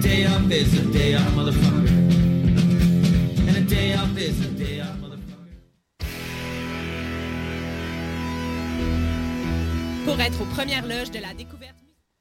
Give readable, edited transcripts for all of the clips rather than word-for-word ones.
day off is a day off, motherfucker. And a day off is a day off, motherfucker. Pour être aux premières loges de la découverte.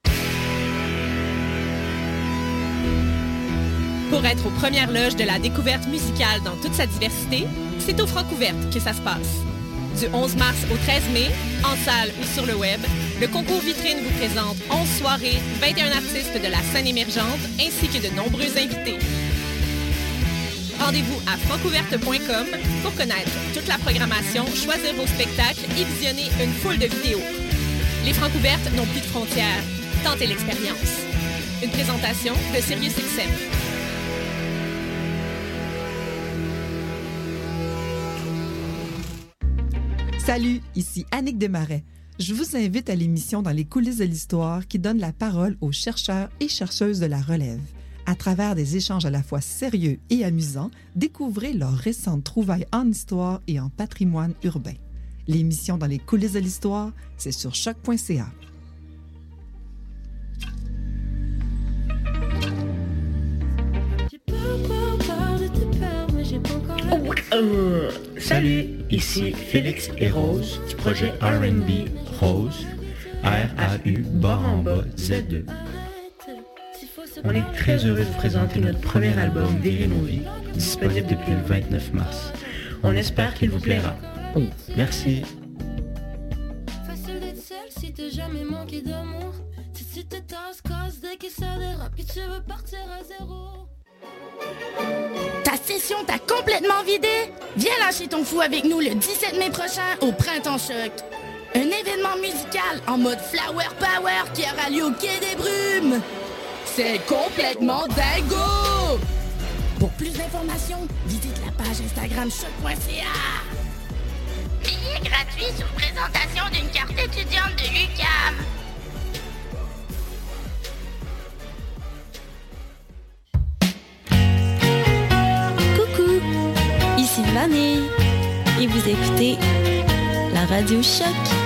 Pour être aux premières loges de la découverte musicale dans toute sa diversité, c'est au Francouverte que ça se passe. Du 11 mars au 13 mai, en salle ou sur le web, le concours vitrine vous présente 11 soirées, 21 artistes de la scène émergente ainsi que de nombreux invités. Rendez-vous à francouverte.com pour connaître toute la programmation, choisir vos spectacles et visionner une foule de vidéos. Les Francouvertes n'ont plus de frontières. Tentez l'expérience. Une présentation de SiriusXM. Salut, ici Annick Desmarais. Je vous invite à l'émission Dans les coulisses de l'histoire qui donne la parole aux chercheurs et chercheuses de la relève. À travers des échanges à la fois sérieux et amusants, découvrez leurs récentes trouvailles en histoire et en patrimoine urbain. L'émission Dans les coulisses de l'histoire, c'est sur choc.ca. Salut, ici Félix et Rose du projet R&B Rose, R-A-U, barre en bas, Z2. On est très heureux de vous présenter notre premier album, Virer nos vies, disponible depuis le 29 mars. On espère qu'il vous plaira. Oh, merci. Facile d'être seul si t'as jamais manqué d'amour. Si tu te tasses, casse dès que ça dérape, que tu veux partir à zéro. Ta session t'a complètement vidé? Viens lâcher ton fou avec nous le 17 mai prochain au Printemps Choc. Un événement musical en mode Flower Power qui aura lieu au Quai des Brumes. C'est complètement dingo! Pour plus d'informations, visite la page Instagram choc.ca. Billet gratuit sous présentation d'une carte étudiante de l'UQAM. Ici Vanille et vous écoutez la radio Choc.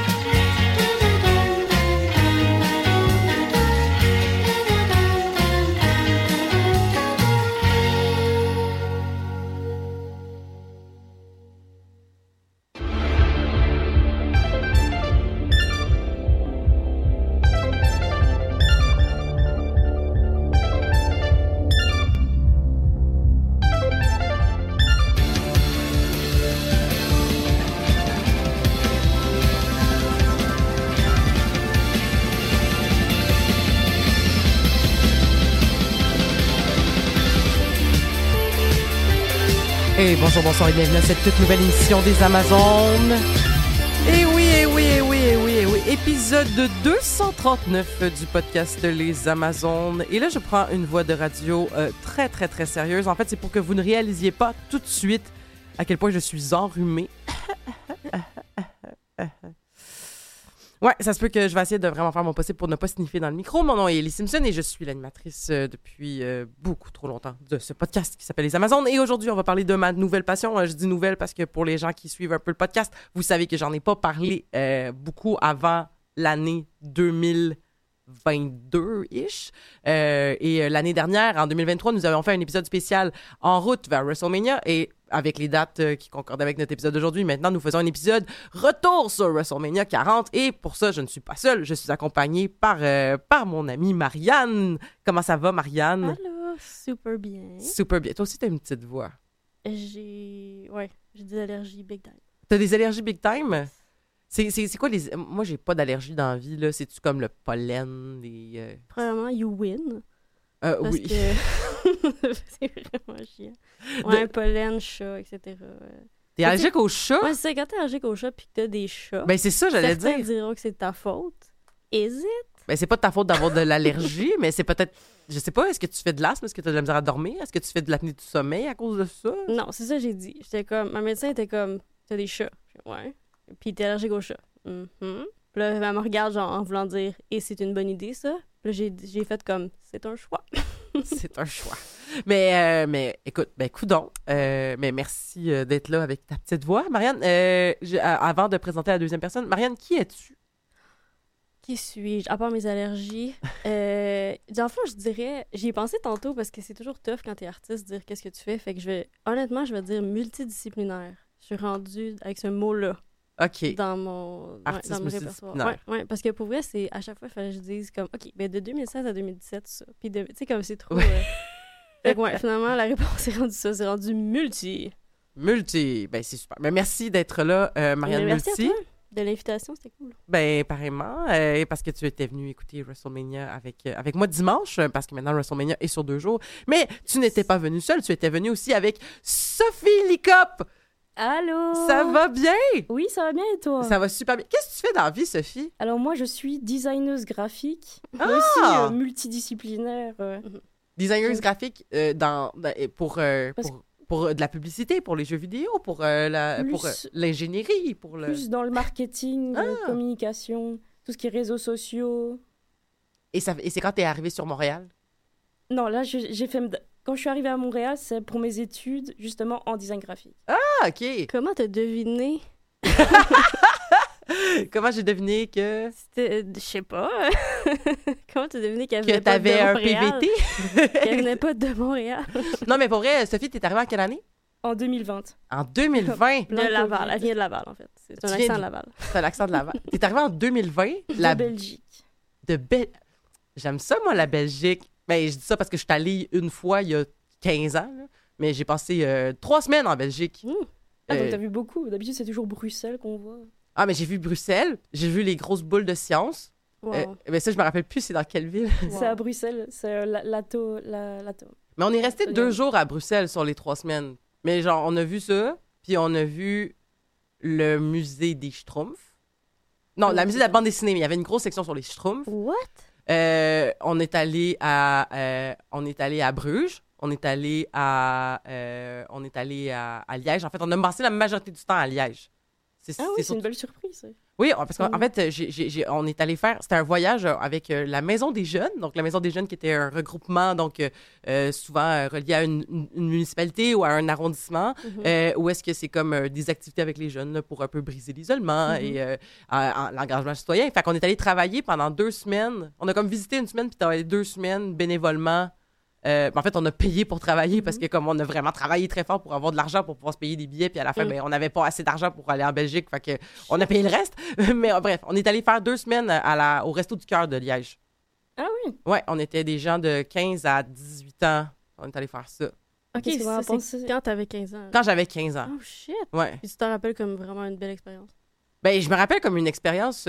Et bonjour et bienvenue à cette toute nouvelle émission des Amazones. Et oui, épisode 239 du podcast Les Amazones. Et là, je prends une voix de radio très, très, très sérieuse. En fait, c'est pour que vous ne réalisiez pas tout de suite à quel point je suis enrhumée. Ouais, ça se peut que je vais essayer de vraiment faire mon possible pour ne pas sniffer dans le micro. Mon nom est Ellie Simpson et je suis l'animatrice depuis beaucoup trop longtemps de ce podcast qui s'appelle Les Amazones. Et aujourd'hui, on va parler de ma nouvelle passion. Je dis nouvelle parce que pour les gens qui suivent un peu le podcast, vous savez que j'en ai pas parlé beaucoup avant l'année 2022-ish. Et l'année dernière, en 2023, nous avions fait un épisode spécial en route vers WrestleMania et avec les dates qui concordent avec notre épisode d'aujourd'hui. Maintenant, nous faisons un épisode retour sur WrestleMania 40 et pour ça, je ne suis pas seule. Je suis accompagnée par mon amie Marianne. Comment ça va, Marianne? Allô, super bien. Super bien. Toi aussi, t'as une petite voix. J'ai des allergies big time. T'as des allergies big time? C'est quoi les... Moi, j'ai pas d'allergie dans la vie, là. C'est-tu comme le pollen, les... Premièrement, you win. Parce oui. que c'est vraiment chiant. Ouais, pollen, chat, etc. T'es allergique aux chats? Ouais, c'est ça. Quand t'es allergique aux chats puis que t'as des chats... Ben, c'est ça, j'allais dire. Certains diront que c'est de ta faute. Hésite. Ben, c'est pas de ta faute d'avoir de l'allergie, mais c'est peut-être... Je sais pas, est-ce que tu fais de l'asthme? Est-ce que tu as de la misère à dormir? Est-ce que tu fais de l'apnée du sommeil à cause de ça? Non, c'est ça que j'ai dit. J'étais comme... Ma médecin était comme... T'as des chats. Ouais. Puis t'es allergique aux chats. Mm-hmm. Puis là, elle me regarde genre en voulant dire « Et c'est une bonne idée, ça? » Puis là, j'ai fait comme « C'est un choix. » C'est un choix. Mais écoute, coudonc. Mais merci d'être là avec ta petite voix. Marianne, avant de présenter la deuxième personne, Marianne, qui es-tu? Qui suis-je? À part mes allergies, Dans le fond, je dirais, j'y ai pensé tantôt parce que c'est toujours tough quand t'es artiste de dire qu'est-ce que tu fais. Fait que honnêtement, je vais dire multidisciplinaire. Je suis rendue avec ce mot-là OK. dans mon Artiste dans mon répertoire. multidisciplinaire. Ouais, parce que pour vrai, c'est à chaque fois, il fallait que je dise comme, OK, ben de 2016 à 2017, ça. Puis, tu sais, comme c'est trop... Fait que ouais, finalement, la réponse est rendue ça. C'est rendu multi. Multi. Ben, c'est super. Ben, merci d'être là, Marianne Merci à Multi. toi de l'invitation, c'était cool. Ben, pareillement, parce que tu étais venue écouter WrestleMania avec moi dimanche, parce que maintenant WrestleMania est sur 2 jours. Mais tu n'étais pas venue seule, tu étais venue aussi avec Sophie Licop. Allô? Ça va bien? Oui, ça va bien et toi? Ça va super bien. Qu'est-ce que tu fais dans la vie, Sophie? Alors moi, je suis designeuse graphique, mais Ah! aussi multidisciplinaire. Designeuse graphique pour de la publicité, pour les jeux vidéo, pour l'ingénierie, pour le... Plus dans le marketing, communication, tout ce qui est réseaux sociaux. Et c'est quand t'es arrivée sur Montréal? Non, là, j'ai fait... Quand je suis arrivée à Montréal, c'est pour mes études, justement, en design graphique. Ah, OK. Comment t'as deviné? Comment j'ai deviné que... C'était... Je sais pas. Comment t'as deviné qu'elle Que venait pas de t'avais un Montréal? PVT? Qu'elle venait pas de Montréal. Non, mais pour vrai, Sophie, t'es arrivée en quelle année? En 2020. En 2020? De Laval. Elle vient de Laval, en fait. C'est un Tu accent viens de Laval. C'est l'accent de Laval. T'es arrivée en 2020? De Belgique. J'aime ça, moi, la Belgique. Ben, je dis ça parce que je suis allée une fois il y a 15 ans, là. Mais j'ai passé 3 semaines en Belgique. Ah, donc t'as vu beaucoup. D'habitude, c'est toujours Bruxelles qu'on voit. Ah, mais j'ai vu Bruxelles, j'ai vu les grosses boules de science. Wow. Mais ça, je me rappelle plus c'est dans quelle ville. C'est à Bruxelles, c'est l'Ato. Mais on est resté 2 jours à Bruxelles sur les 3 semaines. Mais genre, on a vu ça, puis on a vu le musée des Schtroumpfs. Non, la musée de la bande dessinée, mais il y avait une grosse section sur les Schtroumpfs. What? On est allé à Bruges. On est allé à Liège. En fait, on a passé la majorité du temps à Liège. C'est une belle surprise. Oui, parce qu'en fait, on est allé faire... C'était un voyage avec la Maison des Jeunes. Donc, la Maison des Jeunes qui était un regroupement, donc souvent relié à une municipalité ou à un arrondissement, où est-ce que c'est comme des activités avec les jeunes là, pour un peu briser l'isolement et l'engagement citoyen. Fait qu'on est allé travailler pendant 2 semaines. On a comme visité 1 semaine, puis travaillé 2 semaines bénévolement. En fait, on a payé pour travailler parce que comme on a vraiment travaillé très fort pour avoir de l'argent pour pouvoir se payer des billets, puis à la fin, ben, on n'avait pas assez d'argent pour aller en Belgique, fait que on a payé le reste. Mais bref, on est allé faire 2 semaines au Resto du Cœur de Liège. Ah oui? Ouais, on était des gens de 15 à 18 ans. On est allé faire ça. OK, c'est quand t'avais 15 ans. Quand j'avais 15 ans. Oh shit! Ouais. Puis tu t'en rappelles comme vraiment une belle expérience? Ben, je me rappelle comme une expérience...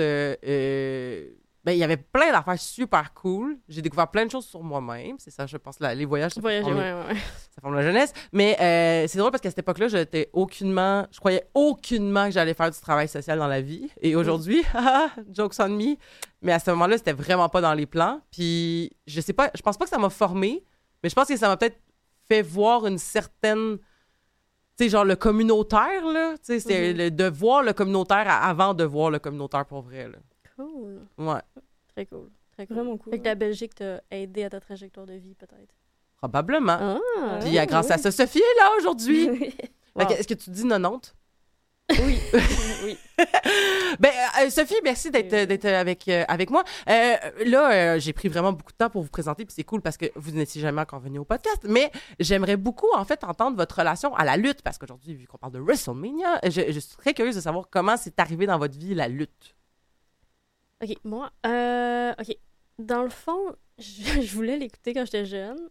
Ben, il y avait plein d'affaires super cool. J'ai découvert plein de choses sur moi-même. C'est ça, je pense, les voyages. Ça forme la jeunesse. Mais c'est drôle parce qu'à cette époque-là, je croyais aucunement que j'allais faire du travail social dans la vie. Et aujourd'hui, jokes on me. Mais à ce moment-là, c'était vraiment pas dans les plans. Puis, je sais pas, je pense pas que ça m'a formé, mais je pense que ça m'a peut-être fait voir une certaine... Tu sais, genre le communautaire, là. Tu sais, c'est de voir le communautaire avant de voir le communautaire pour vrai, là. Cool. Ouais. Très cool. Très cool. Vraiment cool. Fait que la Belgique t'a aidé à ta trajectoire de vie, peut-être. Probablement. Ah, puis grâce à ça, Sophie est là aujourd'hui. Wow. Est-ce que tu dis 90? Oui. Oui. Ben, Sophie, merci d'être avec moi. Là, j'ai pris vraiment beaucoup de temps pour vous présenter, puis c'est cool parce que vous n'étiez jamais encore venu au podcast, mais j'aimerais beaucoup, en fait, entendre votre relation à la lutte, parce qu'aujourd'hui, vu qu'on parle de WrestleMania, je suis très curieuse de savoir comment c'est arrivé dans votre vie, la lutte. OK, moi, OK. Dans le fond, je voulais l'écouter quand j'étais jeune.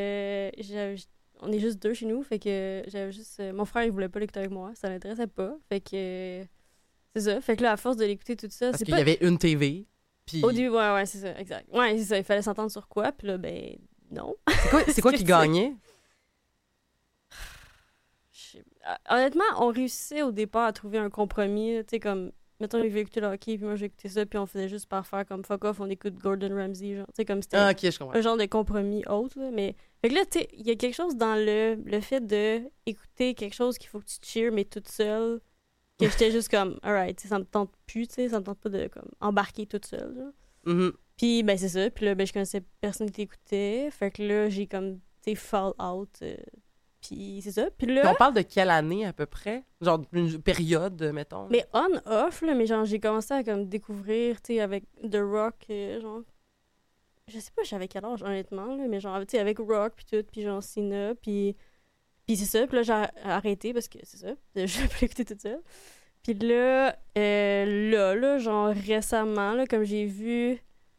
On est juste 2 chez nous, fait que j'avais juste... mon frère, il voulait pas l'écouter avec moi, ça l'intéressait pas, fait que... c'est ça, fait que là, à force de l'écouter tout ça... Parce qu'il y avait une TV, puis... Au début, ouais, c'est ça, exact. Ouais, c'est ça, il fallait s'entendre sur quoi, puis là, ben, non. C'est quoi qui gagnait? Honnêtement, on réussissait au départ à trouver un compromis, tu sais, comme... Mettons, il veut écouter le hockey, puis moi, j'ai écouté ça, puis on faisait juste par faire comme fuck off, on écoute Gordon Ramsay, genre, tu sais, comme c'était OK, je comprends. un genre de compromis autre, là, mais... Fait que là, tu sais, il y a quelque chose dans le fait de écouter quelque chose qu'il faut que tu cheers, mais toute seule, que j'étais juste comme, alright, ça me tente plus, tu sais, ça me tente pas de, comme, embarquer toute seule, genre. Puis, ben, c'est ça, puis là, ben, je connaissais personne qui écoutait, fait que là, j'ai comme, tu sais, fall out... Puis c'est ça. Puis là... Puis on parle de quelle année à peu près? Genre une période, mettons? Mais on-off, là, mais genre j'ai commencé à comme découvrir, tu sais, avec The Rock, genre... Je sais pas, j'avais quel âge, honnêtement, là, mais genre, tu sais, avec Rock, puis tout, puis genre Cena, puis c'est ça. Puis là, j'ai arrêté parce que c'est ça. Je peux l'écouter toute seule. Puis là, genre, récemment, là, comme j'ai vu...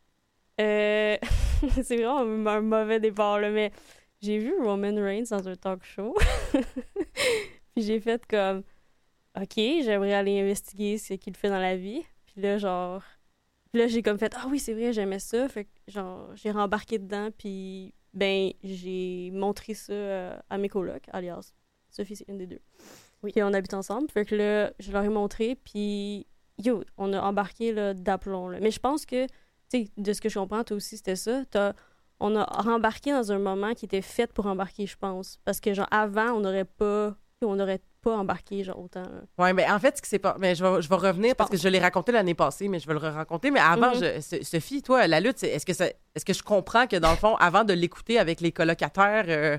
c'est vraiment un mauvais départ, là, mais j'ai vu Roman Reigns dans un talk show. Puis j'ai fait comme... OK, j'aimerais aller investiguer ce qu'il fait dans la vie. Puis là, genre... Puis là, j'ai comme fait « Ah oui, c'est vrai, j'aimais ça. » Fait que, genre, j'ai rembarqué dedans, puis ben, j'ai montré ça à mes colocs, alias Sophie, c'est une des deux. Oui. Puis on habite ensemble. Fait que là, je leur ai montré, puis yo, on a embarqué là, d'aplomb. Là. Mais je pense que, tu sais, de ce que je comprends, toi aussi, c'était ça. On a rembarqué dans un moment qui était fait pour embarquer, je pense. Parce que, genre, avant, on n'aurait pas embarqué, genre, autant. Oui, mais en fait, ce qui s'est pas. Mais je vais revenir parce que je l'ai raconté l'année passée, mais je vais le raconter. Mais avant, Sophie, toi, la lutte, est-ce que je comprends que, dans le fond, avant de l'écouter avec les colocataires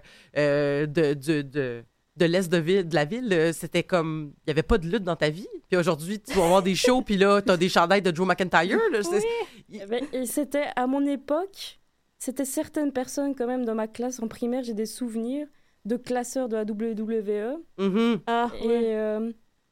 de l'Est de la ville, c'était comme... Il n'y avait pas de lutte dans ta vie. Puis aujourd'hui, tu vas avoir des shows, puis là, tu as des chandails de Drew McIntyre. Là, oui, et c'était, à mon époque, c'était certaines personnes, quand même, dans ma classe en primaire, j'ai des souvenirs de classeurs de la WWE. Mm-hmm. Ah, et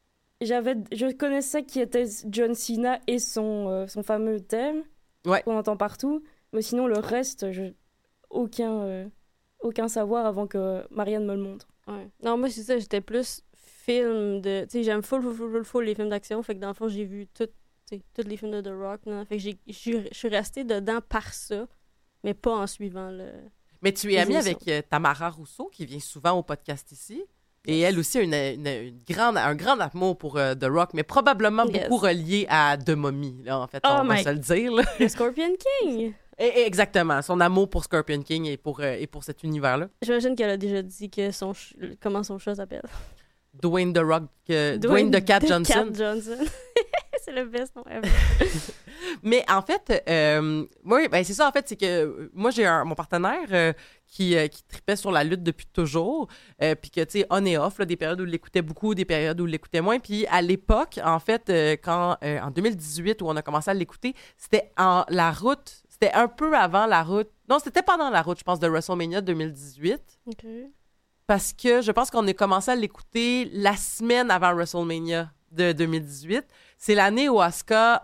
je connaissais qui était John Cena et son fameux thème qu'on entend partout. Mais sinon, le reste, aucun savoir avant que Marianne me le montre. Ouais. Non, moi, c'est ça, j'étais plus film de... Tu sais, j'aime full les films d'action, fait que dans le fond, j'ai vu tous les films de The Rock. Non? Fait que je suis restée dedans par ça, mais pas en suivant le... Mais tu es amie avec Tamara Rousseau, qui vient souvent au podcast ici. Et elle aussi a un grand amour pour The Rock, mais probablement beaucoup relié à The Mummy, là, en fait, on va se le dire. Là. Le Scorpion King! Exactement, son amour pour Scorpion King et pour cet univers-là. J'imagine qu'elle a déjà dit que comment son chat s'appelle. Dwayne The Cat Johnson. C'est le best nom ever. Mais en fait, oui, ben c'est ça, en fait, c'est que moi, j'ai mon partenaire qui tripait sur la lutte depuis toujours, puis que, tu sais, on et off, là, des périodes où il l'écoutait beaucoup, des périodes où il l'écoutait moins. Puis à l'époque, en fait, en 2018, où on a commencé à l'écouter, c'était la route, c'était un peu avant la route. Non, c'était pendant la route, je pense, de WrestleMania 2018. OK. Parce que je pense qu'on a commencé à l'écouter la semaine avant WrestleMania de 2018. C'est l'année où Asuka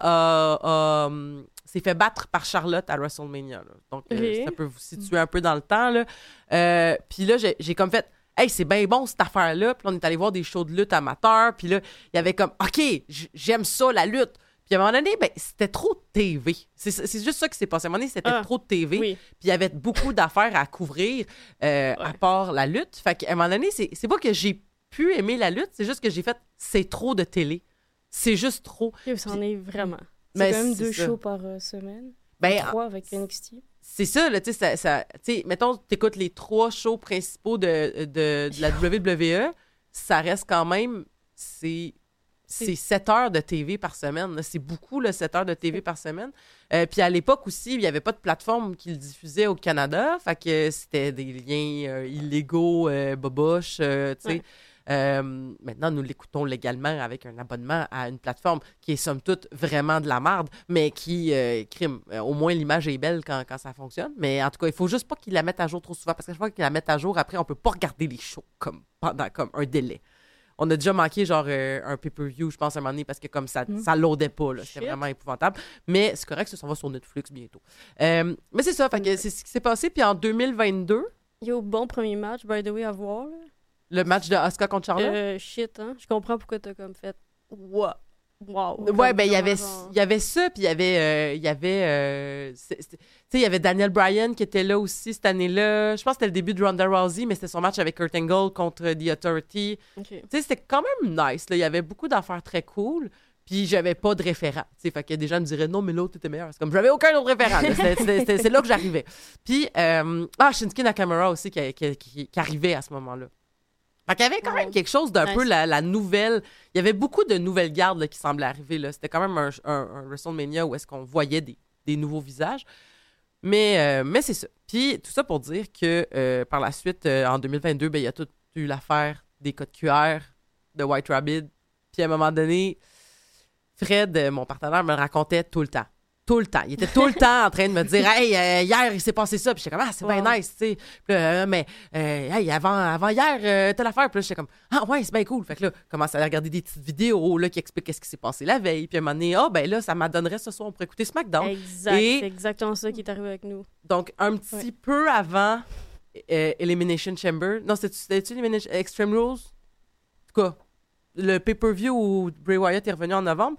s'est fait battre par Charlotte à WrestleMania. Là. Donc, ça peut vous situer un peu dans le temps. Puis là, j'ai comme fait « Hey, c'est bien bon cette affaire-là. » Puis là, on est allé voir des shows de lutte amateurs. Puis là, il y avait comme « OK, j'aime ça, la lutte. » Puis à un moment donné, ben, c'était trop de TV. C'est juste ça qui s'est passé. À un moment donné, c'était trop de TV. Oui. Puis il y avait beaucoup d'affaires à couvrir à part la lutte. Fait qu'à un moment donné, c'est pas que j'ai pu aimer la lutte, c'est juste que j'ai fait « C'est trop de télé. » C'est juste trop. Ça en est vraiment. C'est quand même 2 shows par semaine. Ben, 3 avec NXT. C'est ça, là, tu sais, mettons, t'écoutes les 3 shows principaux de la WWE, ça reste quand même, c'est 7 heures de TV par semaine. Là. C'est beaucoup, là, 7 heures de TV par semaine. Puis à l'époque aussi, il n'y avait pas de plateforme qui le diffusait au Canada, fait que c'était des liens illégaux, boboches, tu sais. Maintenant, nous l'écoutons légalement avec un abonnement à une plateforme qui est somme toute vraiment de la merde, mais qui crime. Au moins, l'image est belle quand ça fonctionne. Mais en tout cas, il faut juste pas qu'ils la mettent à jour trop souvent parce que je crois qu'ils la mettent à jour, après, on peut pas regarder les shows pendant un délai. On a déjà manqué genre un pay-per-view, je pense, à un moment donné, parce que comme ça loadait pas. Là. C'était vraiment épouvantable. Mais c'est correct, ça s'en va sur Netflix bientôt. Mais c'est ça, fait que c'est ce qui s'est passé. Puis en 2022... Yo, bon premier match, by the way, à voir. Là. Le match de Asuka contre Charlotte? Shit, hein? Je comprends pourquoi t'as comme fait... Wow! Ouais, ben il y avait ça, puis il y avait tu sais, il y avait Daniel Bryan qui était là aussi cette année-là. Je pense que c'était le début de Ronda Rousey, mais c'était son match avec Kurt Angle contre The Authority. Okay. Tu sais, c'était quand même nice, là. Il y avait beaucoup d'affaires très cool, puis j'avais pas de référent. Tu sais, fait que des gens me diraient non, mais l'autre était meilleur. C'est comme, j'avais aucun autre référent. C'est là que j'arrivais. Puis, Shinsuke Nakamura aussi qui arrivait à ce moment-là. Fait qu'il y avait quand même quelque chose d'un peu la nouvelle... Il y avait beaucoup de nouvelles gardes là, qui semblaient arriver. Là. C'était quand même un WrestleMania où est-ce qu'on voyait des nouveaux visages. Mais c'est ça. Puis tout ça pour dire que par la suite, en 2022, ben, il y a tout eu l'affaire des codes QR de White Rabbit. Puis à un moment donné, Fred, mon partenaire, me le racontait tout le temps. Tout le temps. Il était tout le temps en train de me dire « Hey, hier, il s'est passé ça. » Puis j'étais comme « Ah, c'est bien nice, tu sais. » Puis là, mais hey, avant hier, telle affaire. Puis là, j'étais comme « Ah ouais, c'est bien cool. » Fait que là, je commence à regarder des petites vidéos là, qui expliquent qu'est-ce qui s'est passé la veille. Puis à un moment donné, ben là, ça m'adonnerait ce soir, on pourrait écouter SmackDown. Exact. C'est exactement ça qui est arrivé avec nous. Donc, un petit peu avant Elimination Chamber. Non, c'était-tu Elimination Extreme Rules? En tout cas, le pay-per-view où Bray Wyatt est revenu en novembre.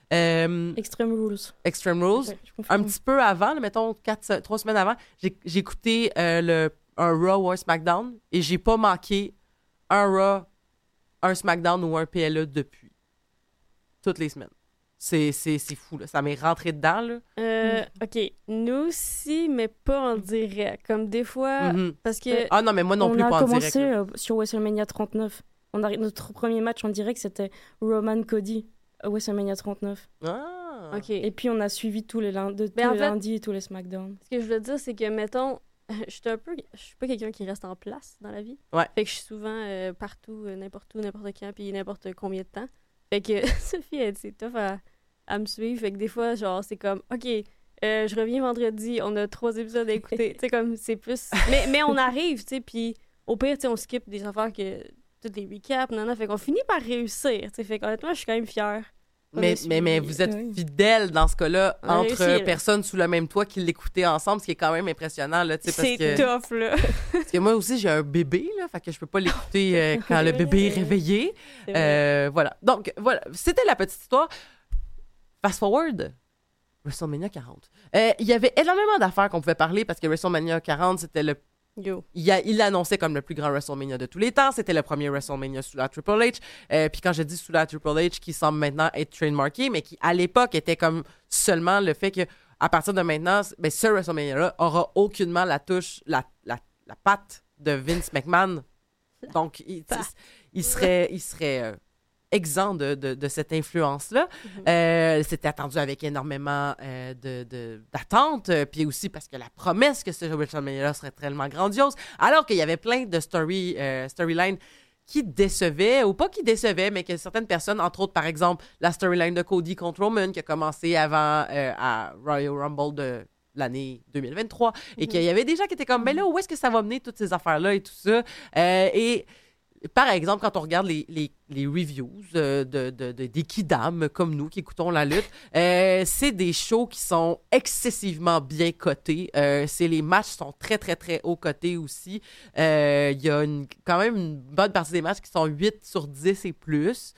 Extreme Rules. Extreme Rules. Okay, un petit peu avant, là, mettons 3 semaines avant, j'ai écouté un Raw ou un SmackDown et j'ai pas manqué un Raw, un SmackDown ou un PLE depuis. Toutes les semaines. C'est fou, là. Ça m'est rentré dedans, là. OK. Nous aussi, mais pas en direct. Comme des fois, parce que... Ah non, mais moi non plus, pas en direct. On a commencé sur WrestleMania 39. Notre premier match en direct, c'était Roman Cody. WrestleMania 39. Ah! OK. Et puis, on a suivi tous les lundis et tous les SmackDown. Ce que je veux dire, c'est que, mettons, je suis pas quelqu'un qui reste en place dans la vie. Ouais. Fait que je suis souvent partout, n'importe quand, puis n'importe combien de temps. Fait que Sophie, c'est tough à me suivre. Fait que des fois, genre, c'est comme, OK, je reviens vendredi, on a 3 épisodes à écouter. Tu sais, comme, c'est plus... Mais on arrive, tu sais, puis au pire, tu sais, on skip des affaires que... Toutes les recaps, fait qu'on finit par réussir. T'sais. Fait qu'honnêtement, je suis quand même fière. Mais vous êtes fidèles dans ce cas-là entre personnes sous le même toit qui l'écoutaient ensemble, ce qui est quand même impressionnant. Là, c'est tough, là. Parce que moi aussi, j'ai un bébé, là, fait que je peux pas l'écouter quand le bébé est réveillé. Voilà. Donc, voilà. C'était la petite histoire. Fast forward. WrestleMania 40. Il y avait énormément d'affaires qu'on pouvait parler parce que WrestleMania 40, c'était le il l'annonçait comme le plus grand WrestleMania de tous les temps. C'était le premier WrestleMania sous la Triple H. Puis quand je dis sous la Triple H, qui semble maintenant être trademarké, mais qui, à l'époque, était comme seulement le fait que à partir de maintenant, ben, ce WrestleMania-là aura aucunement la touche, la patte de Vince McMahon. Donc, il serait exempt de cette influence-là. C'était attendu avec énormément d'attentes, puis aussi parce que la promesse que ce WrestleMania-là serait tellement grandiose, alors qu'il y avait plein de storylines qui décevaient, ou pas qui décevaient, mais que certaines personnes, entre autres, par exemple, la storyline de Cody contre Roman, qui a commencé avant à Royal Rumble de l'année 2023, et qu'il y avait des gens qui étaient comme, ben là, où est-ce que ça va mener toutes ces affaires-là et tout ça? Et par exemple, quand on regarde les reviews des kidam comme nous qui écoutons la lutte, c'est des shows qui sont excessivement bien cotés. Les matchs sont très, très, très haut cotés aussi. Il y a quand même une bonne partie des matchs qui sont 8 sur 10 et plus.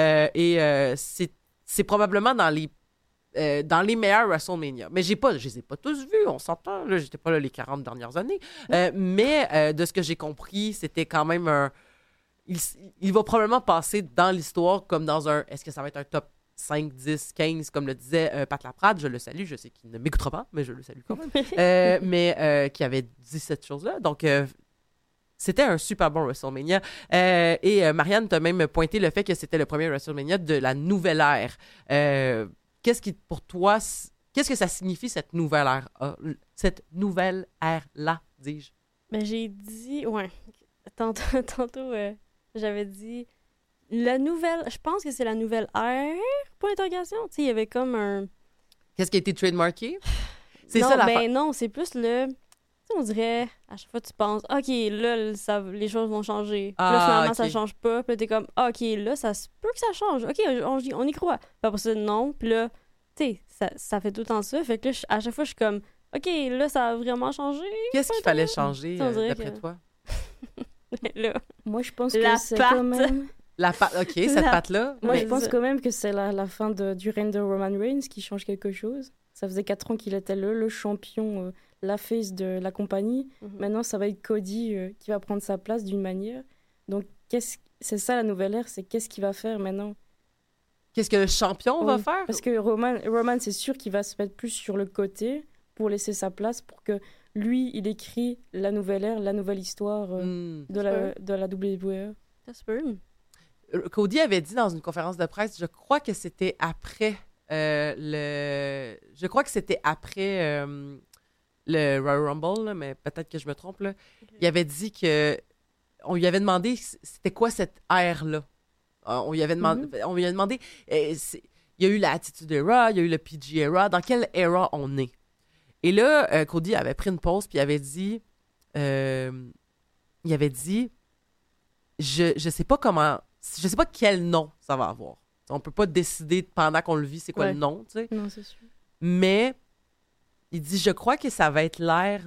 C'est probablement dans les meilleurs WrestleMania. Mais je les ai pas tous vus, on s'entend. J'étais pas là les 40 dernières années. Mais de ce que j'ai compris, c'était quand même il va probablement passer dans l'histoire comme dans un... Est-ce que ça va être un top 5, 10, 15, comme le disait Pat Laprade? Je le salue, je sais qu'il ne m'écoutera pas, mais je le salue quand même. Qui avait dit cette chose-là. Donc, c'était un super bon WrestleMania. Marianne t'a même pointé le fait que c'était le premier WrestleMania de la nouvelle ère. Pour toi, qu'est-ce que ça signifie, cette nouvelle ère? Cette nouvelle ère-là, dis-je? Ben, j'ai dit... Ouais. Tantôt j'avais dit la nouvelle... Je pense que c'est la nouvelle ère, point d'interrogation. Tu sais, il y avait comme un... Qu'est-ce qui a été trademarké? Non, c'est plus le... Tu sais, on dirait, à chaque fois, tu penses, OK, là, les choses vont changer. Puis là, finalement, ça change pas. Puis là, t'es comme, OK, là, ça se peut que ça change. OK, on y croit. Puis après ça, non. Puis là, tu sais, ça fait tout le temps ça. Fait que là, à chaque fois, je suis comme, OK, là, ça a vraiment changé. Qu'est-ce qu'il fallait changer, d'après toi? Là, moi, je pense que c'est quand même... La patte, OK, cette patte-là. Moi, je pense quand même que c'est la fin du règne de Roman Reigns qui change quelque chose. Ça faisait 4 ans qu'il était le champion, la face de la compagnie. Maintenant, ça va être Cody qui va prendre sa place d'une manière. Donc, c'est ça la nouvelle ère, c'est qu'est-ce qu'il va faire maintenant? Qu'est-ce que le champion va faire? Parce que Roman, c'est sûr qu'il va se mettre plus sur le côté pour laisser sa place, pour que lui, il écrit la nouvelle ère, la nouvelle histoire de la WWE. Ça se peut. Cody avait dit dans une conférence de presse, je crois que c'était après le Royal Rumble, là, mais peut-être que je me trompe. Là. Okay. Il avait dit que on lui avait demandé c'était quoi cette ère-là. On lui avait demandé il y a eu l'Attitude Era, il y a eu le PG Era. Dans quelle era on est? Et là, Cody avait pris une pause, puis il avait dit, je sais pas quel nom ça va avoir. On peut pas décider pendant qu'on le vit c'est quoi le nom, tu sais. Non, c'est sûr. Mais il dit, je crois que ça va être l'ère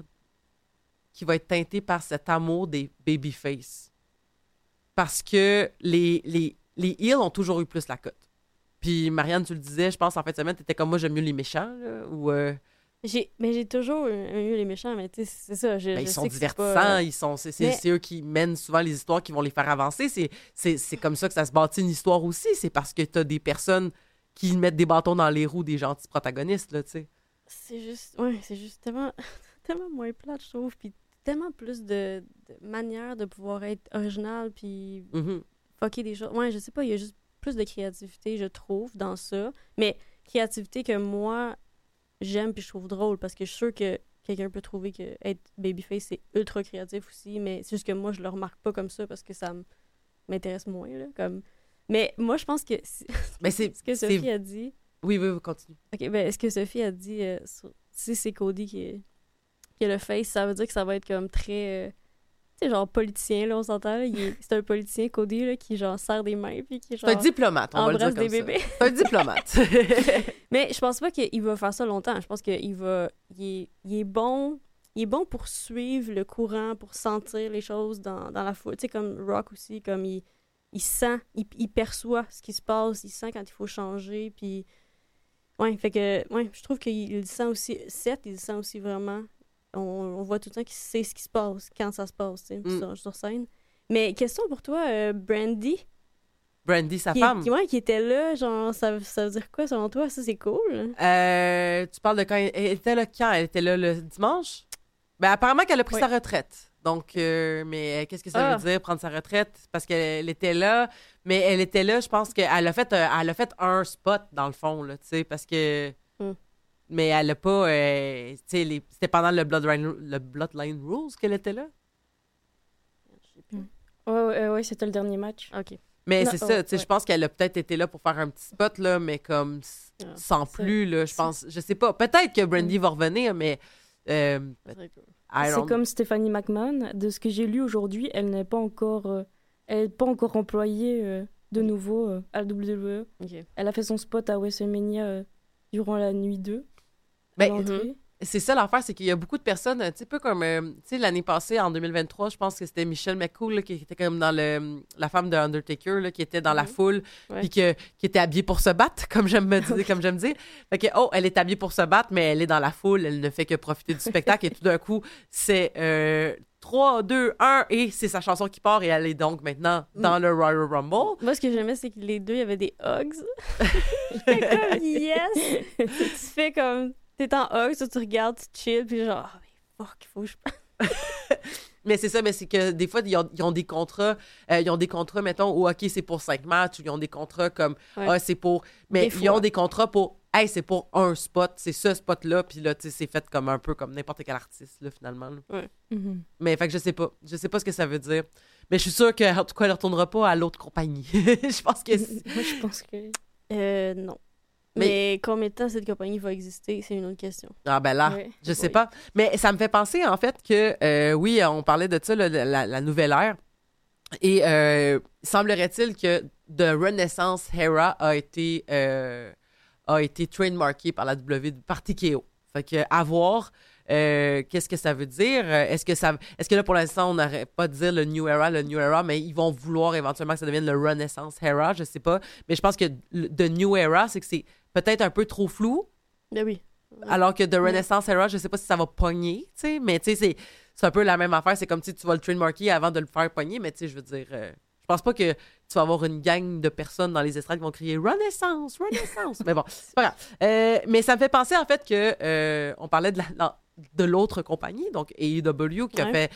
qui va être teinté par cet amour des babyface. Parce que les heels ont toujours eu plus la cote. Puis Marianne, tu le disais, je pense en fin de semaine, t'étais comme moi, j'aime mieux les méchants, là, ou... J'ai toujours eu les méchants, mais tu sais, c'est ça. Ils sont divertissants, c'est eux qui mènent souvent les histoires qui vont les faire avancer. C'est comme ça que ça se bâtit une histoire aussi. C'est parce que t'as des personnes qui mettent des bâtons dans les roues des gentils protagonistes, là, tu sais. C'est juste tellement, tellement moins plate, je trouve, puis tellement plus de manières de pouvoir être original, puis fucker des choses. Ouais, je sais pas, il y a juste plus de créativité, je trouve, dans ça. Mais créativité que moi... j'aime puis je trouve drôle parce que je suis sûre que quelqu'un peut trouver que être babyface c'est ultra créatif aussi, mais c'est juste que moi je le remarque pas comme ça parce que ça m'intéresse moins là, comme. Mais moi je pense que ce que Sophie a dit. Oui, continue. Ok, ben ce que Sophie a dit, si c'est Cody qui a le face, ça veut dire que ça va être comme très tu sais, genre politicien, là, on s'entend, là, c'est un politicien, Cody, là, qui, genre, serre des mains, puis qui, genre... C'est un diplomate, on va le dire comme des bébés. ça. C'est un diplomate. Mais je pense pas qu'il va faire ça longtemps. Je pense qu'il est bon pour suivre le courant, pour sentir les choses dans la foule. Tu sais, comme Rock aussi, comme il sent, il perçoit ce qui se passe, il sent quand il faut changer, puis... Ouais, fait que, ouais, je trouve qu'il le sent aussi, Seth, il le sent aussi vraiment... On voit tout le temps qu'il sait ce qui se passe, quand ça se passe, sur scène. Mais question pour toi, Brandy. Brandy, sa femme. Qui était là, genre, ça veut dire quoi selon toi? Ça, c'est cool. Tu parles de quand elle était là quand? Elle était là le dimanche? Ben, apparemment qu'elle a pris sa retraite. Donc, mais qu'est-ce que ça veut dire, prendre sa retraite? Parce qu'elle était là, mais elle était là, je pense qu'elle a fait un spot, dans le fond, là, tu sais, parce que... Mais elle n'a pas... tu sais, c'était pendant le Bloodline Rules qu'elle était là? Je sais plus. Ouais, c'était le dernier match. OK. Mais c'est ça, tu sais, je pense qu'elle a peut-être été là pour faire un petit spot, là, mais comme sans plus, là, je pense... Je sais pas. Peut-être que Brandy va revenir, mais... c'est comme Stephanie McMahon. De ce que j'ai lu aujourd'hui, elle n'est pas encore employée de nouveau à la WWE. Okay. Elle a fait son spot à WrestleMania durant la nuit 2. Ben, c'est ça l'affaire, c'est qu'il y a beaucoup de personnes, un petit peu comme, tu sais, l'année passée, en 2023, je pense que c'était Michelle McCool, là, qui était comme dans la femme de Undertaker, là, qui était dans la foule, puis qui était habillée pour se battre, comme j'aime dire. Fait que, elle est habillée pour se battre, mais elle est dans la foule, elle ne fait que profiter du spectacle, et tout d'un coup, c'est 3, 2, 1, et c'est sa chanson qui part, et elle est donc maintenant dans le Royal Rumble. Moi, ce que j'aimais, c'est que les deux, il y avait des hugs. J'étais comme, yes! Tu fais comme... T'es en hug, tu regardes, tu chill, puis genre, mais fuck, il faut que je... Mais c'est ça, mais c'est que des fois, ils ont des contrats, mettons, où, OK, c'est pour 5 matchs, ou ils ont des contrats comme, c'est pour... Mais ils ont des contrats pour, hey, c'est pour un spot, c'est ce spot-là, puis là, tu sais, c'est fait comme un peu comme n'importe quel artiste, là, finalement. Là. Ouais. Mais, fait que je sais pas ce que ça veut dire. Mais je suis sûre qu'en tout cas, elle ne retournera pas à l'autre compagnie. Je pense que... Moi, je pense que... non. Mais combien de temps cette compagnie va exister, c'est une autre question. Ah ben là, je sais pas. Mais ça me fait penser, en fait, que, oui, on parlait de ça, la nouvelle ère. Et semblerait-il que The Renaissance Era a été trademarké par la W, par TKO. Fait que, à voir... qu'est-ce que ça veut dire? Est-ce que là, pour l'instant, on n'arrête pas de dire le New Era, mais ils vont vouloir éventuellement que ça devienne le Renaissance Era, je sais pas. Mais je pense que The New Era, c'est que c'est peut-être un peu trop flou. Ben oui. Alors que The Renaissance Era, je sais pas si ça va pogner, tu sais. Mais tu sais, c'est un peu la même affaire. C'est comme si tu vas le trademarker avant de le faire pogner, mais tu sais, je veux dire... je pense pas que tu vas avoir une gang de personnes dans les estrades qui vont crier « Renaissance! Renaissance! » Mais bon, c'est pas grave. Mais ça me fait penser, en fait, que on parlait de l'autre compagnie, donc AEW,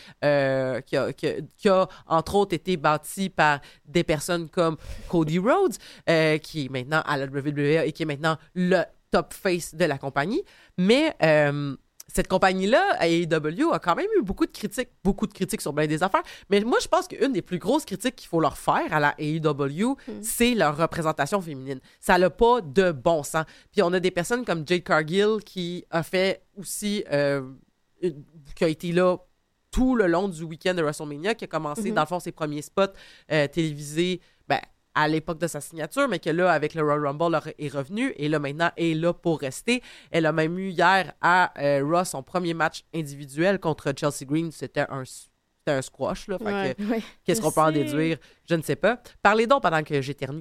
qui a, entre autres, été bâti par des personnes comme Cody Rhodes, qui est maintenant à la WWE et qui est maintenant le top face de la compagnie. Mais cette compagnie-là, AEW, a quand même eu beaucoup de critiques sur bien des affaires. Mais moi, je pense qu'une des plus grosses critiques qu'il faut leur faire à la AEW, c'est leur représentation féminine. Ça n'a pas de bon sens. Puis on a des personnes comme Jade Cargill qui a fait aussi, qui a été là tout le long du week-end de WrestleMania, qui a commencé, dans le fond, ses premiers spots télévisés, à l'époque de sa signature, mais que là, avec le Royal Rumble, est revenu et là, maintenant, est là pour rester. Elle a même eu hier à Raw son premier match individuel contre Chelsea Green. C'était un squash, là. Fait que, qu'est-ce qu'on peut en déduire? Je ne sais pas. Parlez donc pendant que j'éternue.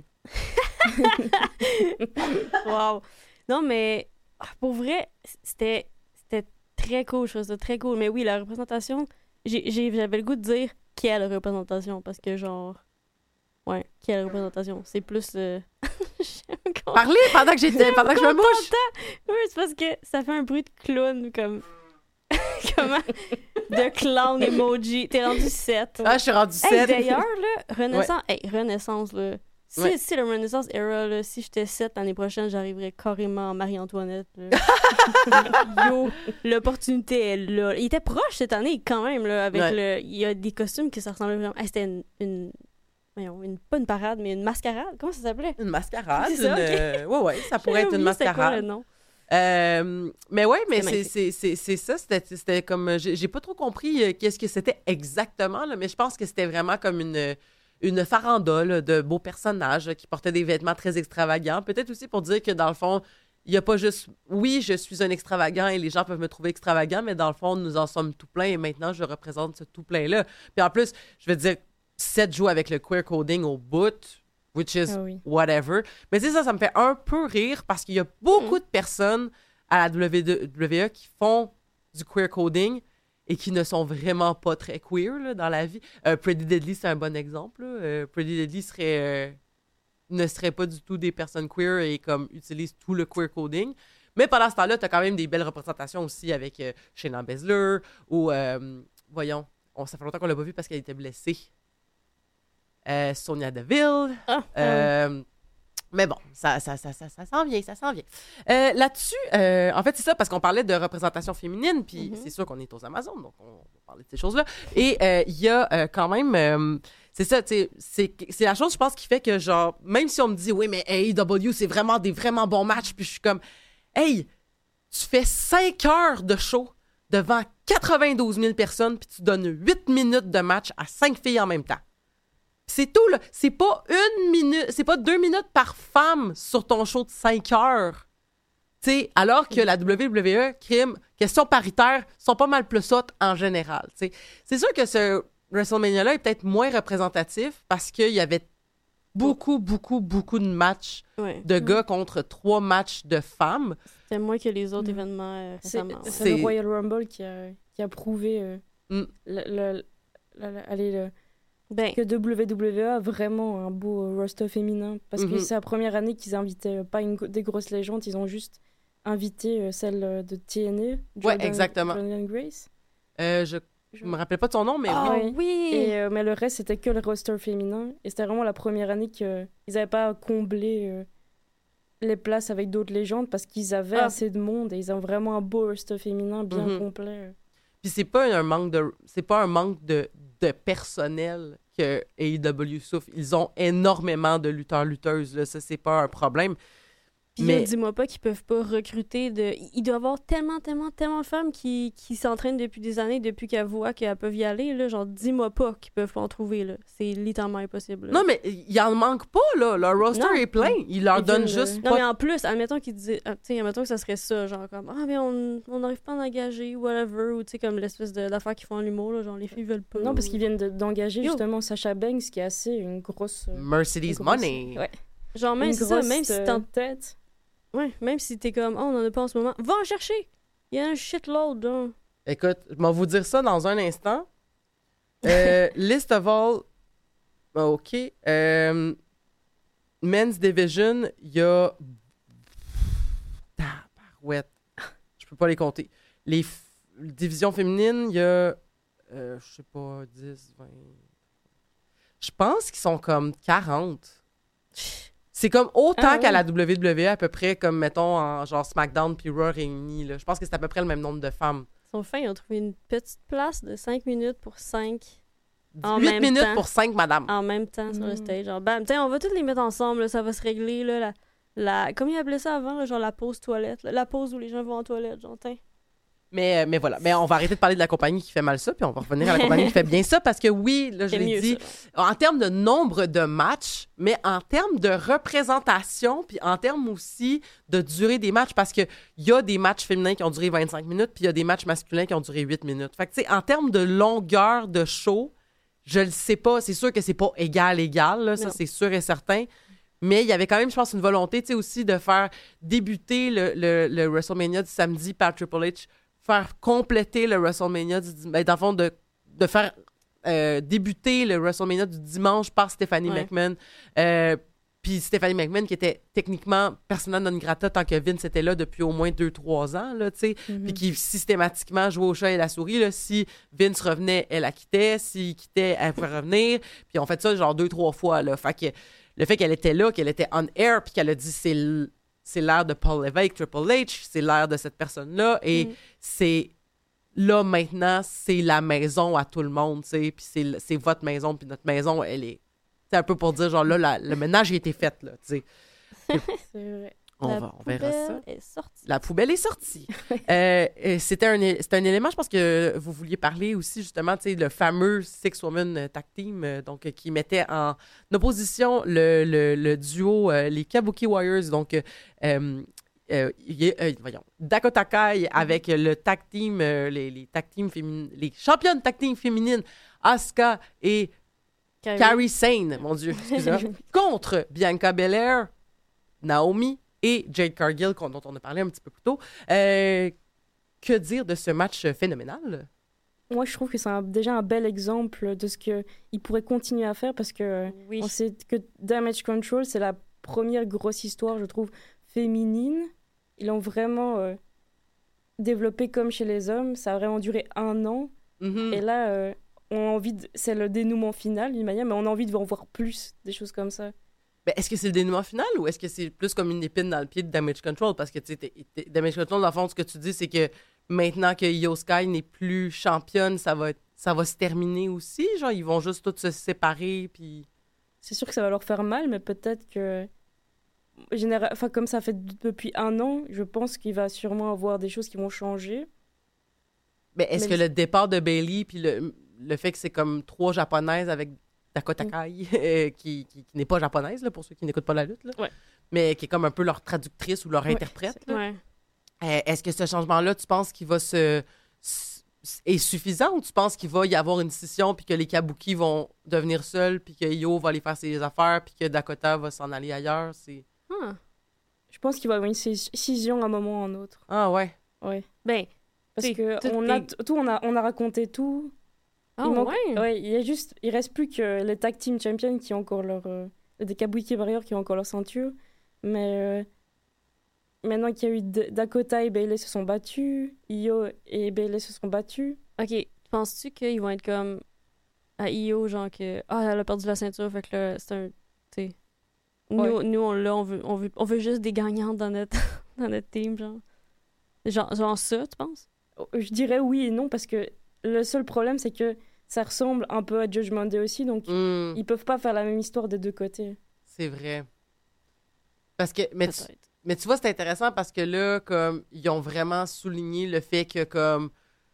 Wow! Non, mais pour vrai, c'était très cool, chose de très cool. Mais oui, la représentation, j'avais le goût de dire quelle représentation, parce que genre... Ouais, quelle représentation? C'est plus... Parlez pendant que je me mouche! Oui, c'est parce que ça fait un bruit de clown, comme... Comment? De clown emoji. T'es rendu 7. Ah, je suis rendu 7. D'ailleurs, là, Renaissance, là... Si le Renaissance era, là, si j'étais 7 l'année prochaine, j'arriverais carrément en Marie-Antoinette. Yo, l'opportunité est là. Il était proche cette année, quand même, là, avec il y a des costumes qui ça ressemblait vraiment... C'était pas une parade, mais une mascarade. Comment ça s'appelait? Une mascarade. C'est ça, ouais, ça pourrait être une mascarade. Quoi, le nom? Mais ouais, mais c'est ça. C'était comme... J'ai pas trop compris qu'est-ce que c'était exactement, là, mais je pense que c'était vraiment comme une farandole de beaux personnages qui portaient des vêtements très extravagants. Peut-être aussi pour dire que, dans le fond, il n'y a pas juste... Oui, je suis un extravagant et les gens peuvent me trouver extravagant, mais dans le fond, nous en sommes tout plein et maintenant, je représente ce tout plein-là. Puis en plus, je veux dire... Seth joue avec le queer coding au bout, which is whatever. Mais c'est ça, ça me fait un peu rire parce qu'il y a beaucoup de personnes à la WWE qui font du queer coding et qui ne sont vraiment pas très queer là, dans la vie. Pretty Deadly, c'est un bon exemple. Pretty Deadly ne serait pas du tout des personnes queer et comme utilise tout le queer coding. Mais pendant ce temps-là, tu as quand même des belles représentations aussi avec Shayna Baszler ou, voyons, ça fait longtemps qu'on l'a pas vu parce qu'elle était blessée. Sonya Deville. Mais bon, ça s'en vient, ça s'en vient. Là-dessus, en fait, c'est ça, parce qu'on parlait de représentation féminine, puis c'est sûr qu'on est aux Amazones, donc on va parler de ces choses-là. Et il y a quand même... c'est ça, tu sais, c'est la chose, je pense, qui fait que, genre, même si on me dit, oui, mais AEW, c'est vraiment des vraiment bons matchs, puis je suis comme, hey, tu fais 5 heures de show devant 92 000 personnes, puis tu donnes 8 minutes de match à 5 filles en même temps. C'est tout, là. C'est pas 1 minute, c'est pas 2 minutes par femme sur ton show de 5 heures. Tu sais, alors que la WWE, question paritaire, sont pas mal plus hautes en général. T'sais. C'est sûr que ce WrestleMania-là est peut-être moins représentatif parce qu'il y avait beaucoup de matchs de gars contre 3 matchs de femmes. C'était moins que les autres événements récemment. C'est le Royal Rumble qui a prouvé que WWE a vraiment un beau roster féminin. Parce que c'est la première année qu'ils invitaient pas des grosses légendes, ils ont juste invité celle de TNA. Exactement. Jordan Grace. Je me rappelle pas de son nom, mais oui. Et, mais le reste, c'était que le roster féminin. Et c'était vraiment la première année qu'ils n'avaient pas comblé les places avec d'autres légendes parce qu'ils avaient assez de monde et ils ont vraiment un beau roster féminin bien complet. Puis c'est pas un manque de personnel que AEW souffre. Ils ont énormément de lutteurs-lutteuses. Là. Ça, c'est pas un problème. Mais dis-moi pas qu'ils peuvent pas recruter Il doit y avoir tellement de femmes qui s'entraînent depuis des années, depuis qu'elles voient qu'elles peuvent y aller. Là. Genre, dis-moi pas qu'ils peuvent pas en trouver. Là. C'est littéralement impossible. Là. Non, mais il en manque pas, là. Leur roster est plein. Ils leur donnent juste pas... Non, mais en plus, admettons qu'ils disaient... admettons que ça serait ça, genre comme... Ah, mais on n'arrive pas à en engager, whatever. Ou tu sais, comme l'espèce d'affaires qu'ils font en humour, là. Genre, les filles veulent pas. Non, parce qu'ils viennent d'engager, justement, Sasha Banks, qui est assez une grosse... Mercedes Money. Ouais. Genre, même si t'es en tête... Ouais, même si t'es comme, on en a pas en ce moment, va en chercher! Il y a un shitload, hein. Écoute, je vais vous dire ça dans un instant. List of all... OK. Men's Division, il y a... Tabarouette. Je peux pas les compter. Les divisions féminines, il y a... je sais pas, 10, 20... Je pense qu'ils sont comme 40. C'est comme autant qu'à la WWE, à peu près, comme, mettons, en genre SmackDown puis Raw réunis. Là. Je pense que c'est à peu près le même nombre de femmes. Ils sont fins, ils ont trouvé une petite place de 5 minutes pour 5. 8 minutes pour 5, madame. En même temps, sur le stage. Genre, bam, tiens, on va toutes les mettre ensemble, là, ça va se régler, là, comment ils appelaient ça avant, là, genre la pause toilette, là, la pause où les gens vont en toilette, genre, tiens. Mais voilà. Mais on va arrêter de parler de la compagnie qui fait mal ça, puis on va revenir à la compagnie qui fait bien ça, parce que oui, là, je l'ai dit, en termes de nombre de matchs, mais en termes de représentation, puis en termes aussi de durée des matchs, parce qu'il y a des matchs féminins qui ont duré 25 minutes, puis il y a des matchs masculins qui ont duré 8 minutes. Fait que, tu sais, en termes de longueur de show, je le sais pas. C'est sûr que c'est pas égal, là, ça, c'est sûr et certain. Mais il y avait quand même, je pense, une volonté, tu sais, aussi de faire débuter le WrestleMania du samedi par Triple H, faire compléter le WrestleMania dans le fond, de faire débuter le WrestleMania du dimanche par Stephanie McMahon. Puis Stephanie McMahon, qui était techniquement persona non grata tant que Vince était là depuis au moins 2-3 ans, là, tu sais, puis qui systématiquement jouait au chat et la souris. Là. Si Vince revenait, elle la quittait. S'il quittait, elle pouvait revenir. Puis on fait ça genre 2-3 fois. Là. Fait que le fait qu'elle était là, qu'elle était on air, puis qu'elle a dit c'est l'ère de Paul Levesque, Triple H, c'est l'ère de cette personne-là, et c'est là maintenant, c'est la maison à tout le monde, tu sais, puis c'est votre maison, puis notre maison, elle est, c'est un peu pour dire genre là, le ménage a été fait, là, tu sais. C'est vrai. On verra ça. Est sortie. La poubelle est sortie. C'était un élément, je pense que vous vouliez parler aussi, justement, tu sais, le fameux Six-Woman Tag Team, donc, qui mettait en opposition le duo, les Kabuki Warriors, donc, Dakota Kai avec le tag team, les tag team féminines, les championnes tag team féminines, Asuka et Kairi Sane, mon Dieu, excusez-moi, contre Bianca Belair, Naomi et Jade Cargill, dont on a parlé un petit peu plus tôt. Que dire de ce match phénoménal? Moi, je trouve que c'est déjà un bel exemple de ce qu'il pourrait continuer à faire, parce que on sait que Damage Control, c'est la première grosse histoire, je trouve, féminine. Ils l'ont vraiment développé comme chez les hommes. Ça a vraiment duré 1 an. Et là, on a envie c'est le dénouement final, d'une manière, mais on a envie de en voir plus, des choses comme ça. Ben, est-ce que c'est le dénouement final ou est-ce que c'est plus comme une épine dans le pied de Damage Control? Parce que, tu sais, Damage Control, dans le fond, ce que tu dis, c'est que maintenant que Io Sky n'est plus championne, ça va se terminer aussi? Genre, ils vont juste tous se séparer, puis... C'est sûr que ça va leur faire mal, mais peut-être que... comme ça fait depuis 1 an, je pense qu'il va sûrement avoir des choses qui vont changer. Mais est-ce que le départ de Bayley, puis le fait que c'est comme 3 japonaises avec Dakota Kai, qui n'est pas japonaise, là, pour ceux qui n'écoutent pas la lutte, là, mais qui est comme un peu leur traductrice ou leur interprète. Est-ce que ce changement-là, tu penses qu'il va est suffisant, ou tu penses qu'il va y avoir une scission, puis que les Kabuki vont devenir seuls, puis que Io va aller faire ses affaires, puis que Dakota va s'en aller ailleurs? Je pense qu'il va y avoir une scission à un moment ou à un autre. Ah ouais? Ouais. Ben, parce que on a raconté tout. Il reste plus que les Tag Team Champions qui ont encore des Kabuki Warriors qui ont encore leur ceinture. Mais maintenant qu'il y a eu Dakota et Bayley se sont battus, Io et Bayley se sont battus. Ok, penses-tu qu'ils vont être comme à Io, genre que elle a perdu la ceinture, fait que là, c'est un... Nous, on veut juste des gagnantes dans notre team, genre. Genre ça, tu penses? Je dirais oui et non, parce que le seul problème, c'est que ça ressemble un peu à Judgment Day aussi, donc ils peuvent pas faire la même histoire des deux côtés. C'est vrai. Parce que, mais tu vois, c'est intéressant parce que là, comme, ils ont vraiment souligné le fait que, comme,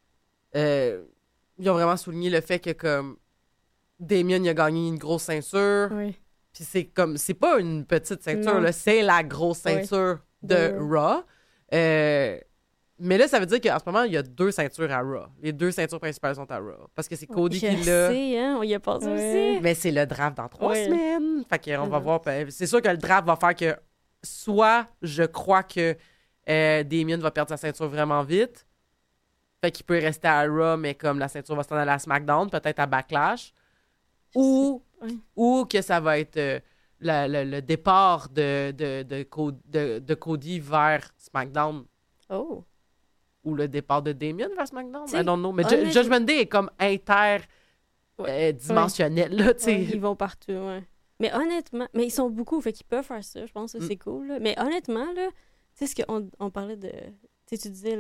Damien, il a gagné une grosse ceinture. Oui. Puis c'est pas une petite ceinture, là, c'est la grosse ceinture de Raw. Mais là, ça veut dire qu'en ce moment, il y a 2 ceintures à Raw. Les 2 ceintures principales sont à Raw. Parce que c'est Cody qui l'a. On y a pensé aussi. Mais c'est le draft dans 3 semaines. Fait qu'on va voir. C'est sûr que le draft va faire que soit je crois que Damien va perdre sa ceinture vraiment vite. Fait qu'il peut rester à Raw, mais comme la ceinture va s'en aller à SmackDown, peut-être à Backlash. Ou que ça va être le départ de Cody vers SmackDown. Oh. Ou le départ de Damien vers SmackDown. I don't know. Mais Judgment Day est comme dimensionnel. Là, ils vont partout, ouais. Mais honnêtement, mais ils sont beaucoup, fait qu'ils peuvent faire ça, je pense que c'est cool. Là. Mais honnêtement, là, tu sais, on parlait de... Tu sais, tu disais,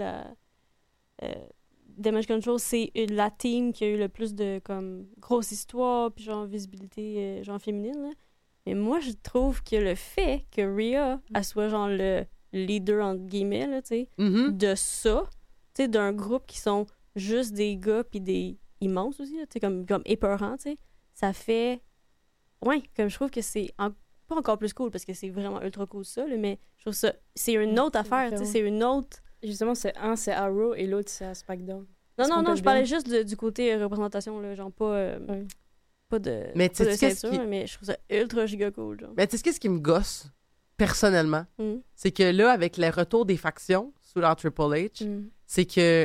Damage Control, c'est la team qui a eu le plus de, comme, grosse histoire, puis genre, visibilité, genre, féminine, là. Mais moi, je trouve que le fait que Rhea, elle soit, genre, le leader, entre guillemets, là, tu sais, de ça, tu sais, d'un groupe qui sont juste des gars, puis des immenses aussi, tu sais, comme épeurants, tu sais, ça fait... Ouais, comme je trouve que c'est pas encore plus cool, parce que c'est vraiment ultra cool, ça, là, mais je trouve ça... C'est une autre affaire, tu sais, c'est une autre... Justement, c'est Arrow et l'autre, c'est SmackDown. Non, je parlais juste du côté représentation, là, genre pas de, mais pas de ceinture, mais je trouve ça ultra giga cool. Genre. Mais tu sais ce qui me gosse, personnellement, c'est que là, avec le retour des factions sous leur Triple H, c'est que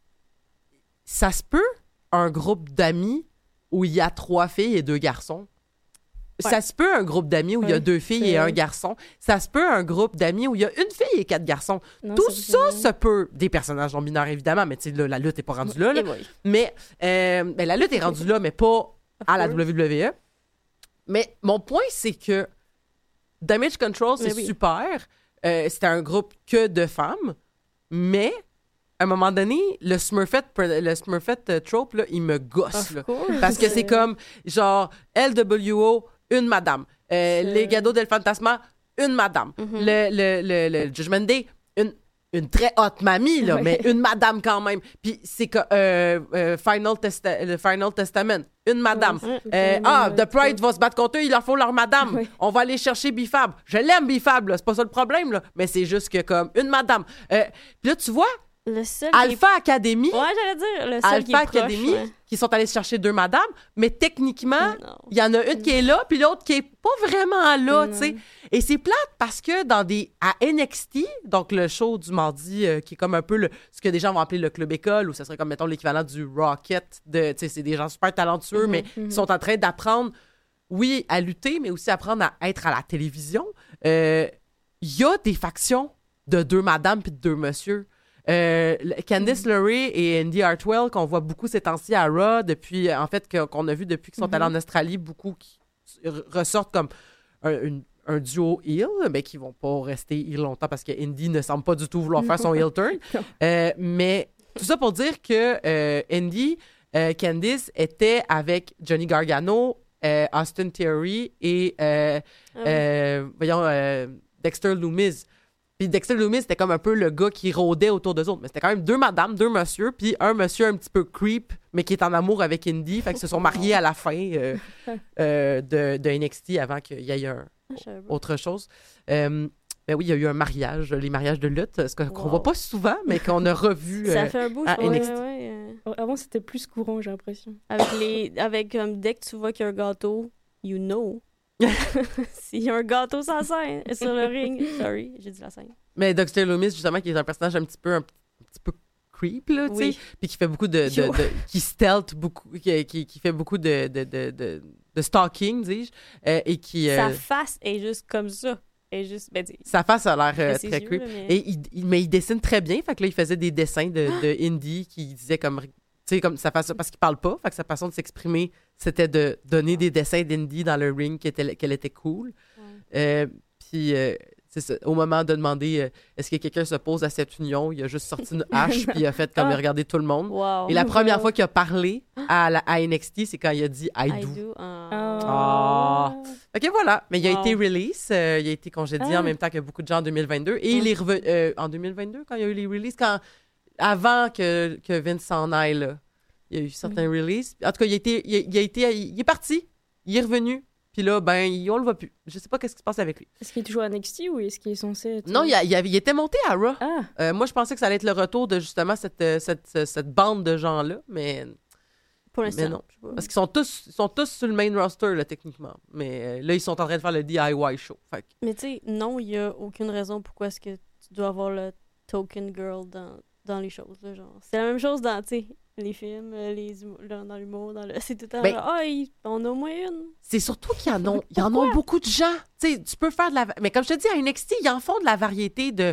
ça se peut un groupe d'amis où il y a 3 filles et 2 garçons. Ouais. Ça se peut un groupe d'amis où il y a 2 filles et 1 garçon. Ça se peut un groupe d'amis où il y a 1 fille et 4 garçons. Non, tout ça se peut. Des personnages non binaires, évidemment, mais tu sais, la lutte n'est pas rendue là. Mais la lutte est rendue là, mais pas à la WWE. Mais mon point, c'est que Damage Control, c'est super. C'était un groupe que de femmes, mais à un moment donné, le Smurfette trope, là, il me gosse. Là, parce que c'est comme, genre, LWO, une madame. Les Gados del Fantasma, une madame. Le Judgment Day, une très haute mamie, là, mais une madame quand même. Puis c'est que le Final Testament, une madame. The Pride va se battre contre eux, il leur faut leur madame. On va aller chercher Bifab. Je l'aime, Bifab, là, c'est pas ça le problème, là, mais c'est juste que comme une madame. Puis là, tu vois, le seul Alpha Academy. Ouais, j'allais dire. Le seul Alpha qui est Academy, proche, qui sont allés chercher 2 madames, mais techniquement, il y en a une qui est là, puis l'autre qui est pas vraiment là, tu sais. Et c'est plate parce que à NXT, donc le show du mardi, qui est comme un peu ce que des gens vont appeler le club école, ou ce serait comme, mettons, l'équivalent du Rocket, tu sais, c'est des gens super talentueux, mais qui sont en train d'apprendre, oui, à lutter, mais aussi apprendre à être à la télévision. Il y a des factions de 2 madames puis de 2 messieurs. Candice LeRae et Indy Hartwell, qu'on voit beaucoup ces temps-ci à Raw, depuis, en fait, qu'on a vu depuis qu'ils sont allés en Australie, beaucoup qui ressortent comme un duo heel, mais qui vont pas rester heel longtemps parce que Indy ne semble pas du tout vouloir faire son heel turn. Mais tout ça pour dire que Indy, Candice était avec Johnny Gargano, Austin Theory et Dexter Lumis. Puis Dexter Lumis, c'était comme un peu le gars qui rôdait autour d'eux autres. Mais c'était quand même 2 madames, 2 messieurs, puis un monsieur un petit peu creep, mais qui est en amour avec Indy. Fait qu'ils se sont mariés à la fin de NXT avant qu'il y ait autre chose. Mais oui, il y a eu un mariage, les mariages de lutte, ce qu'on voit pas souvent, mais qu'on a revu ça fait un beau à NXT. Avant, c'était plus courant, j'ai l'impression. Avec dès que tu vois qu'il y a un gâteau, you know. S'il y a un gâteau sur le ring. Sorry, j'ai dit la scène. Mais Dexter Lumis, justement, qui est un personnage un petit peu creep, là, tu sais, puis qui fait beaucoup qui stealth beaucoup, qui fait beaucoup de stalking, dis-je, et qui... Sa face est juste comme ça. Sa face a l'air très creep. Mais il dessine très bien, fait que là, il faisait des dessins de Indy qui disait comme... Tu sais, comme sa façon, parce qu'il parle pas, fait que sa façon de s'exprimer, c'était de donner des dessins d'Indy dans le ring qu'elle était cool. Puis, c'est ça, au moment de demander est-ce que quelqu'un s'oppose à cette union, il a juste sorti une hache puis il a fait comme il regardait tout le monde. Wow. Et la première fois qu'il a parlé à NXT, c'est quand il a dit I do. Fait que voilà, mais il a été release, il a été congédié en même temps que beaucoup de gens en 2022. Et il est revenu en 2022 quand il y a eu les releases, avant que Vince s'en aille, là. Il y a eu certains releases. En tout cas, il est parti. Il est revenu. Puis là, on le voit plus. Je sais pas qu'est-ce qui se passe avec lui. Est-ce qu'il est toujours à NXT ou est-ce qu'il est censé être... Non, il était monté à Raw. Moi, je pensais que ça allait être le retour de justement cette bande de gens-là, mais... Pour l'instant. Mais non. Parce qu'ils sont tous sur le main roster, là, techniquement. Mais là, ils sont en train de faire le DIY show. Fait que... Mais tu sais, non, il y a aucune raison pourquoi est-ce que tu dois avoir le token girl dans les choses, là, genre. C'est la même chose dans, tu sais, les films, dans l'humour, c'est tout le temps, on a au moins une. C'est surtout qu'il y en ont beaucoup de gens. Tu sais, tu peux faire de la... Mais comme je te dis, à NXT, ils en font de la variété de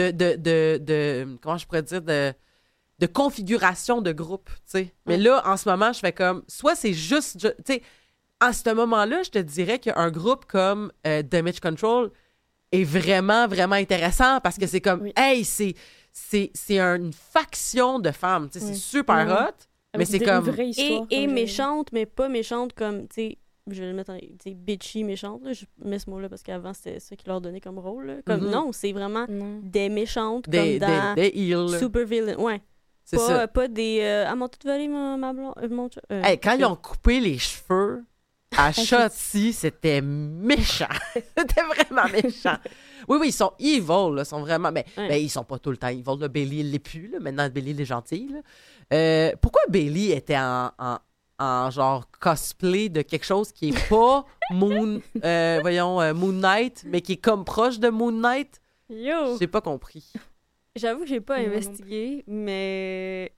comment je pourrais dire, de configuration de groupe, tu sais. Mais là, en ce moment, je fais comme... Soit c'est juste... Tu sais, à ce moment-là, je te dirais qu'un groupe comme Damage Control est vraiment, vraiment intéressant parce que c'est comme, hey, c'est une faction de femmes. C'est super hot, mais c'est comme... Et méchante, mais pas méchante comme, tu sais, je vais le mettre en, tu sais, bitchy, méchante. Là. Je mets ce mot-là parce qu'avant, c'était ça qu'ils leur donnaient comme rôle. Là. Comme, non, c'est vraiment des méchantes comme dans des Super Villain. Ouais. C'est ça. Pas des... ah, m'ont tout volé ma blonde... Quand ils ont coupé les cheveux à Shotzi, c'était méchant. C'était vraiment méchant. Oui, ils sont evil, là, sont vraiment... Mais ils sont pas tout le temps evil. Là. Bailey, il l'est plus. Là. Maintenant, Bailey, il est gentil. Là. Pourquoi Bailey était en genre cosplay de quelque chose qui est pas Moon Knight, mais qui est comme proche de Moon Knight? Yo! J'ai pas compris. J'avoue que j'ai pas investigué, mais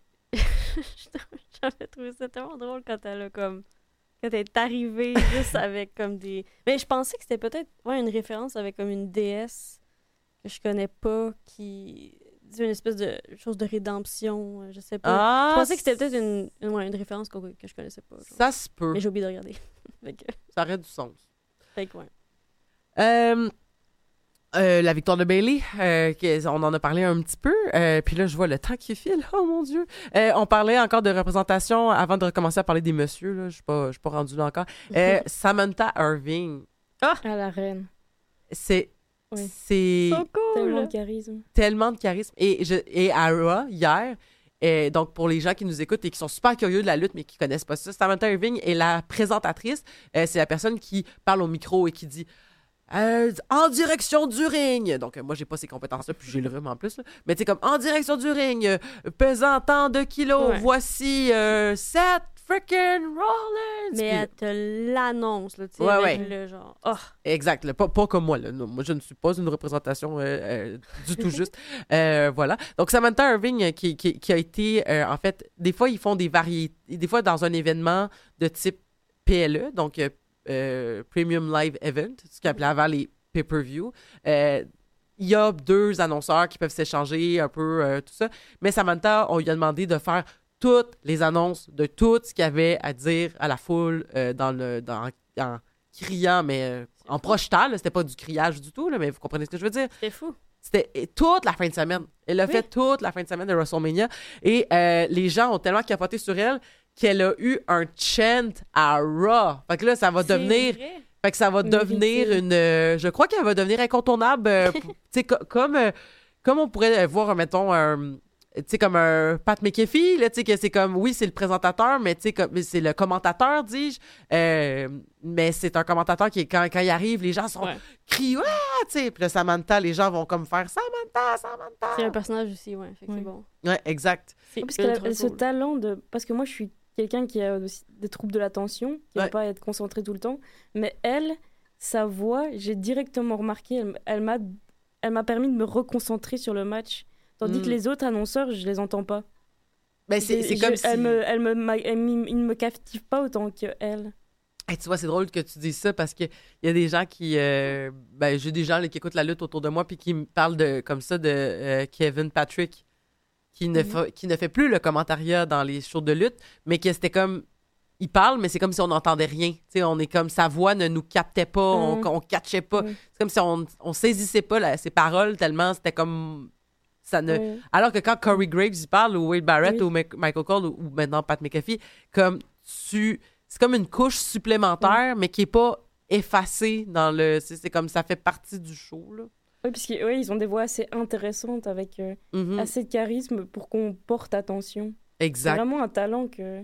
j'avais trouvé ça tellement drôle quand elle est arrivée juste avec comme des... Mais je pensais que c'était peut-être une référence avec comme une déesse que je connais pas qui... une espèce de chose de rédemption, je sais pas. Je pensais que c'était peut-être une référence que je connaissais pas. Genre. Ça se peut. Mais j'ai oublié de regarder. Ça aurait du sens. Fait que ouais. La victoire de Bailey, on en a parlé un petit peu. Puis là, je vois le temps qui file. Oh mon Dieu! On parlait encore de représentation avant de recommencer à parler des messieurs. Là. Je suis pas rendue là encore. Samantha Irving. À la reine. C'est so cool. Tellement de charisme. Tellement de charisme. Et à Raw, hier, donc pour les gens qui nous écoutent et qui sont super curieux de la lutte mais qui connaissent pas ça, Samantha Irving est la présentatrice. C'est la personne qui parle au micro et qui dit en direction du ring. Donc moi j'ai pas ces compétences-là, puis j'ai le rhume en plus. Là. Mais tu sais, comme en direction du ring, pesant tant de kilos, voici Seth freaking Rollins. Mais elle te l'annonce, là, tu sais, avec le genre. Oh. Exact, là, pas comme moi, là. Non, moi, je ne suis pas une représentation du tout juste. Voilà. Donc, Samantha Irving, qui a été, en fait, des fois, ils font des variétés, des fois, dans un événement de type PLE, donc Premium Live Event, ce qu'on appelait avant les pay-per-view. Il y a 2 annonceurs qui peuvent s'échanger un peu tout ça. Mais Samantha, on lui a demandé de faire toutes les annonces de tout ce qu'il y avait à dire à la foule en criant, mais en projetant. Là, c'était pas du criage du tout, là, mais vous comprenez ce que je veux dire? C'était fou. C'était toute la fin de semaine. Elle a fait toute la fin de semaine de WrestleMania. Et les gens ont tellement capoté sur elle qu'elle a eu un chant à Raw. Fait que là, ça va devenir... Vrai. Fait que ça va devenir une... je crois qu'elle va devenir incontournable. Tu sais, comme on pourrait voir, mettons, tu sais, comme un Pat McAfee, là, tu sais, que c'est comme, oui, c'est le présentateur, mais tu sais, comme, c'est le commentateur, dis-je. Mais c'est un commentateur qui, quand il arrive, les gens sont crient, tu sais. Puis là, Samantha, les gens vont comme faire Samantha. C'est un personnage aussi, fait que c'est bon. Ouais, exact. Parce qu'elle a ce talent de... Parce que moi, je suis quelqu'un qui a aussi des troubles de l'attention, qui ne va pas être concentré tout le temps. Mais elle, sa voix, j'ai directement remarqué, elle m'a permis de me reconcentrer sur le match. Tandis que les autres annonceurs, je les entends pas. Ben, c'est comme si... ils ne me captivent pas autant qu'elle. Hey, tu vois, c'est drôle que tu dises ça parce qu'il y a des gens qui... j'ai des gens là, qui écoutent la lutte autour de moi puis qui me parlent comme ça de Kevin Patrick qui ne fait plus le commentariat dans les shows de lutte, mais que c'était comme... Il parle, mais c'est comme si on n'entendait rien. T'sais, on est comme... Sa voix ne nous captait pas, on catchait pas. C'est comme si on saisissait pas ses paroles tellement c'était comme... Ça ne... Alors que quand Corey Graves y parle, ou Wade Barrett, ou Michael Cole, ou maintenant Pat McAfee, c'est comme une couche supplémentaire, mais qui n'est pas effacée dans le... C'est comme ça fait partie du show, là. Oui, parce qu'ils ont des voix assez intéressantes avec assez de charisme pour qu'on porte attention. Exact. C'est vraiment un talent que...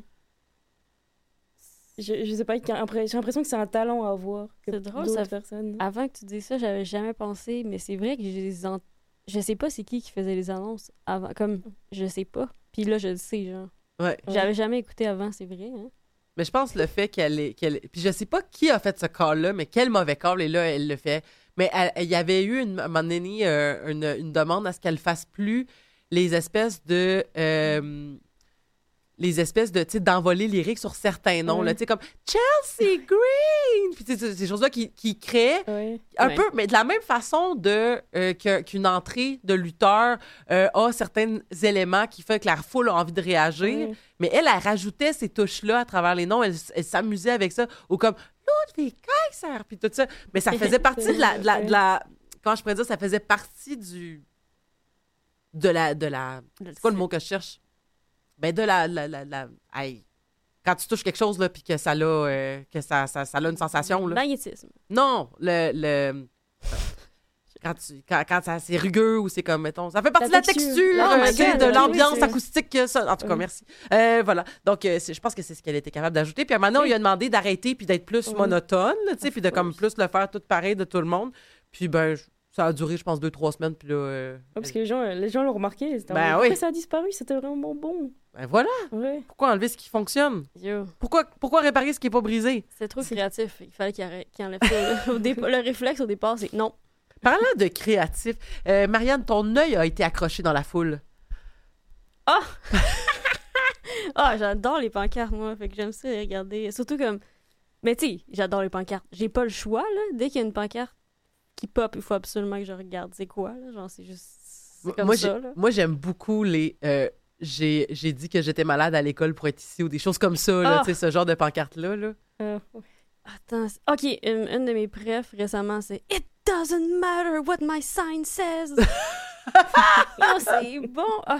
Je sais pas, j'ai l'impression que c'est un talent à avoir. C'est drôle, ça. Avant que tu dises ça, j'avais jamais pensé, mais c'est vrai que je sais pas c'est qui faisait les annonces avant, comme je sais pas. Puis là, je le sais, genre. Ouais. J'avais jamais écouté avant, c'est vrai, hein. Mais je pense le fait qu'elle puis je sais pas qui a fait ce call-là, mais quel mauvais call, et là, elle le fait. Mais il y avait eu une demande à ce qu'elle fasse plus les espèces de... les espèces de, tu sais, d'envolées lyriques sur certains noms, là, tu sais, comme Chelsea Green! Puis, tu sais, ces choses-là qui créaient un peu, mais de la même façon qu'une entrée de lutteur a certains éléments qui fait que la foule a envie de réagir. Mais elle rajoutait ces touches-là à travers les noms. Elle s'amusait avec ça. Ou comme Ludwig Kaiser, puis tout ça. Mais ça faisait partie de la comment je pourrais dire? Ça faisait partie de la c'est quoi le mot que je cherche? Ben, hey, quand tu touches quelque chose, là, puis que ça a une sensation, là. Magnétisme. Non, quand c'est rugueux ou c'est comme, mettons, ça fait partie de la texture, de l'ambiance acoustique que ça. En tout cas, merci. Voilà. Donc, je pense que c'est ce qu'elle était capable d'ajouter. Puis à un moment donné, on lui a demandé d'arrêter puis d'être plus monotone, tu sais, puis de comme plus le faire tout pareil de tout le monde. Puis, ben, ça a duré, je pense, 2-3 semaines. Puis là, parce que les gens l'ont remarqué. Après, ça a disparu, c'était vraiment bon. Ben voilà. Ouais. Pourquoi enlever ce qui fonctionne? Pourquoi réparer ce qui n'est pas brisé? C'est trop créatif. Il fallait qu'il enlève ça. Le réflexe au départ, c'est non. Parlant de créatif, Marianne, ton œil a été accroché dans la foule. Ah! J'adore les pancartes, moi. Fait que j'aime ça regarder. Surtout comme... Mais tu sais, j'adore les pancartes. J'ai pas le choix, là. Dès qu'il y a une pancarte qui pop, il faut absolument que je regarde. C'est quoi, là? Genre, c'est juste... C'est comme ça, là. Moi, j'aime beaucoup les... j'ai dit que j'étais malade à l'école pour être ici ou des choses comme ça, là. Tu sais, ce genre de pancarte-là, là. Attends. OK, une de mes préfs récemment, c'est « It doesn't matter what my sign says! » Oh, c'est bon!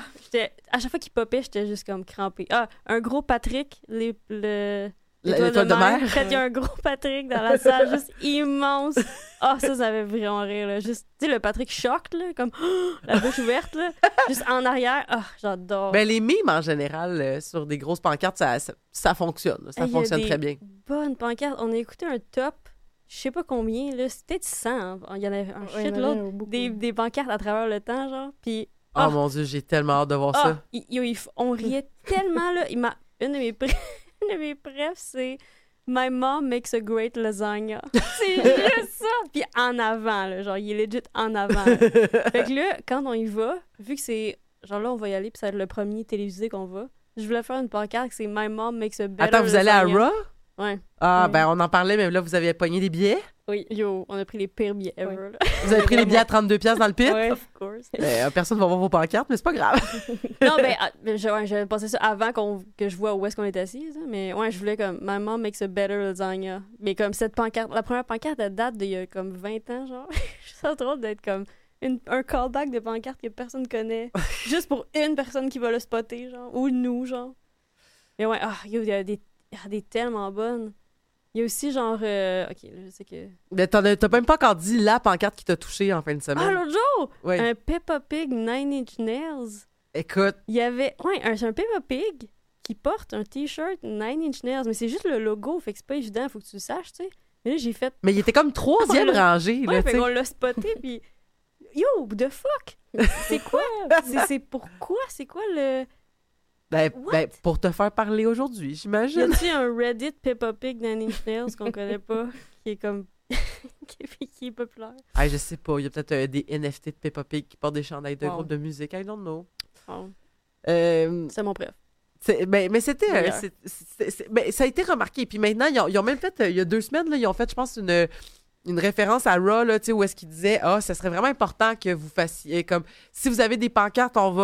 À chaque fois qu'il popait, j'étais juste comme crampée. Un gros Patrick, l'étoile de mer. Quand il y a un gros Patrick dans la salle, juste immense. Ça avait vraiment rire, là. Juste, tu sais, le Patrick choc, là, comme la bouche ouverte, là. Juste en arrière. J'adore. Ben, les mimes, en général, sur des grosses pancartes, ça fonctionne. Ça fonctionne très bien. Bonne pancarte. On a écouté un top, je sais pas combien, là. C'était peut-être 100. Hein. Il y en avait un shitload des pancartes à travers le temps, genre. Puis, oh mon Dieu, j'ai tellement hâte de voir ça. On riait tellement, là. Une de mes préfs, c'est My mom makes a great lasagna. C'est juste ça. Puis en avant, là, genre, il est legit en avant. Fait que là, quand on y va, vu que c'est... Genre là, on va y aller, puis ça va être le premier télévisé qu'on va. Je voulais faire une pancarte que c'est My mom makes a better Attends, vous allez lasagna. à Raw? Ouais. Ben on en parlait, mais là, vous avez pogné des billets? Oui. On a pris les pires billets ever. Là. Vous avez pris les billets à 32$ dans le pit? Oui, of course. Personne ne va voir vos pancartes, mais c'est pas grave. Non, j'avais pensé ça avant que je vois où est-ce qu'on est assis. Mais ouais, je voulais comme My mom makes a better lasagna. Mais comme cette pancarte, la première pancarte, elle date d'il y a comme 20 ans, genre. Je trouve ça drôle d'être comme un callback de pancarte que personne connaît. Juste pour une personne qui va le spotter, genre. Ou nous, genre. Mais ouais, il y a des tellement bonnes. Il y a aussi genre... OK, là, je sais que... Mais t'as même pas encore dit la pancarte qui t'a touché en fin de semaine. L'autre jour! Oui. Un Peppa Pig 9-inch Nails. Écoute... Il y avait... c'est un Peppa Pig qui porte un T-shirt 9-inch Nails, mais c'est juste le logo, fait que c'est pas évident, faut que tu le saches, tu sais. Mais là, j'ai fait... Mais il était comme 3e rangée, là, fait qu'on l'a spoté, puis... Yo, the fuck? C'est quoi? C'est pourquoi? C'est quoi le... Ben, pour te faire parler aujourd'hui, j'imagine. Y a-t-il un Reddit Peppa Pig 9-inch Nails qu'on connaît pas, qui est comme... qui est populaire? Je sais pas. Il y a peut-être des NFT de Peppa Pig qui portent des chandails de groupes de musique. I don't know. C'est mon préf. Mais c'était... ça a été remarqué. Puis maintenant, ils ont même fait, il y a 2 semaines, là, ils ont fait, je pense, une référence à Raw, là, où est-ce qu'il disait ça serait vraiment important que vous fassiez comme si vous avez des pancartes, on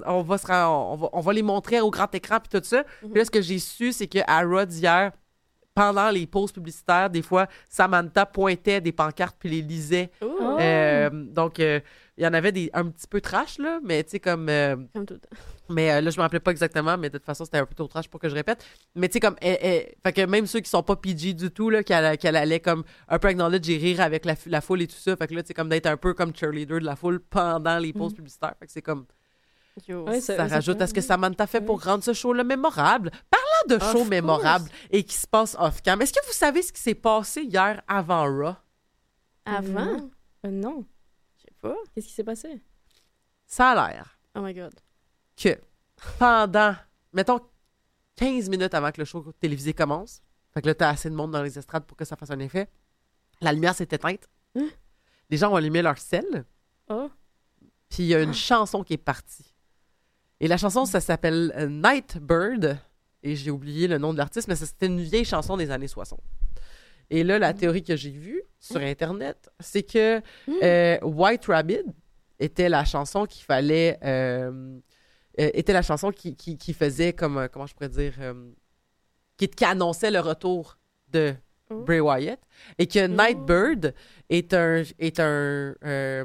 va les montrer au grand écran puis tout ça. Puis là, ce que j'ai su, c'est qu'à Raw d'hier, pendant les pauses publicitaires, des fois, Samantha pointait des pancartes puis les lisait. Donc, il y en avait un petit peu trash, là, mais tu sais, comme tout le temps. Mais là, je me rappelais pas exactement, mais de toute façon, c'était un peu trop trash pour que je répète. Mais tu sais, comme, fait que même ceux qui sont pas PG du tout, là, qu'elle allait comme un peu acknowledge et rire avec la foule et tout ça. Fait que là, tu sais, comme d'être un peu comme cheerleader de la foule pendant les pauses publicitaires. Fait que c'est comme... ça rajoute à ce que Samantha fait pour rendre ce show-là mémorable. Parlant de show mémorable et qui se passe off-cam, est-ce que vous savez ce qui s'est passé hier avant Raw? Avant? Non. Je sais pas. Qu'est-ce qui s'est passé? Ça a l'air. Oh my God. Que pendant, mettons, 15 minutes avant que le show télévisé commence, fait que là, t'as assez de monde dans les estrades pour que ça fasse un effet, la lumière s'est éteinte. Les gens ont allumé leur sel. Puis il y a une chanson qui est partie. Et la chanson, ça s'appelle Nightbird. Et j'ai oublié le nom de l'artiste, mais c'était une vieille chanson des années 60. Et là, la théorie que j'ai vue sur Internet, c'est que White Rabbit était la chanson qu'il fallait... était la chanson qui faisait comme... comment je pourrais dire... qui annonçait le retour de Bray Wyatt. Et que Nightbird est un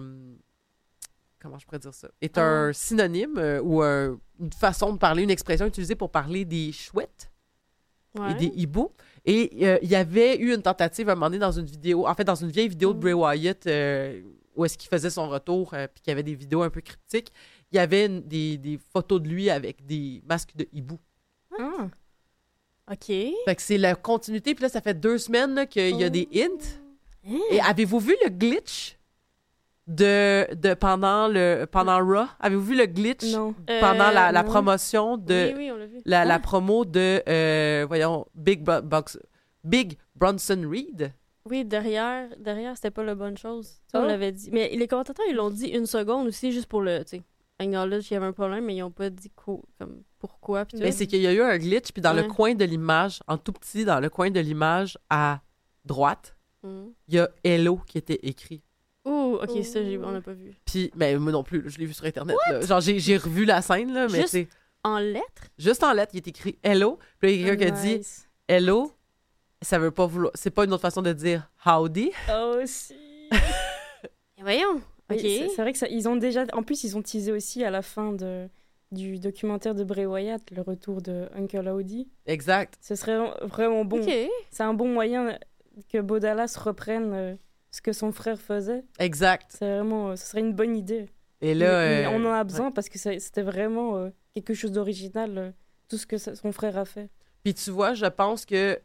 comment je pourrais dire ça? Est un synonyme ou une façon de parler, une expression utilisée pour parler des chouettes et des hiboux. Et il y avait eu une tentative à un moment donné dans une vidéo, en fait, dans une vieille vidéo de Bray Wyatt où est-ce qu'il faisait son retour puis qu'il y avait des vidéos un peu cryptiques. Il y avait des photos de lui avec des masques de hibou. OK. Fait que c'est la continuité. Puis là, ça fait 2 semaines là, qu'il y a des hints. Et avez-vous vu le glitch de pendant Raw? Avez-vous vu le glitch pendant la promotion de... Oui, on l'a vu. La promo de, voyons, Big Bronson Reed? Oui, derrière c'était pas la bonne chose. Ça, on l'avait dit. Mais les commentateurs, ils l'ont dit 1 seconde aussi, juste pour le, tu sais, acknowledge qu'il y avait un problème, mais ils ont pas dit comme pourquoi. Mais c'est qu'il y a eu un glitch, puis dans le coin de l'image, en tout petit, dans le coin de l'image à droite, il y a Hello qui était écrit. OK, ça, on n'a pas vu. Puis, ben, moi non plus, je l'ai vu sur Internet. Là. Genre, j'ai revu la scène, là, mais c'est... En lettres? Juste en lettres, il est écrit Hello. Puis il y a quelqu'un qui a dit Hello, ça veut pas vouloir... C'est pas une autre façon de dire Howdy. Oh, si! Voyons. OK. Oui, c'est vrai que ils ont déjà... En plus, ils ont teasé aussi à la fin du documentaire de Bray Wyatt, le retour de Uncle Howdy. Exact. Ce serait vraiment bon. OK. C'est un bon moyen que Bo Dallas reprenne ce que son frère faisait. Exact. C'est vraiment... ce serait une bonne idée. Et là... Mais on en a besoin parce que c'était vraiment quelque chose d'original, tout ce que son frère a fait. Puis tu vois, je pense que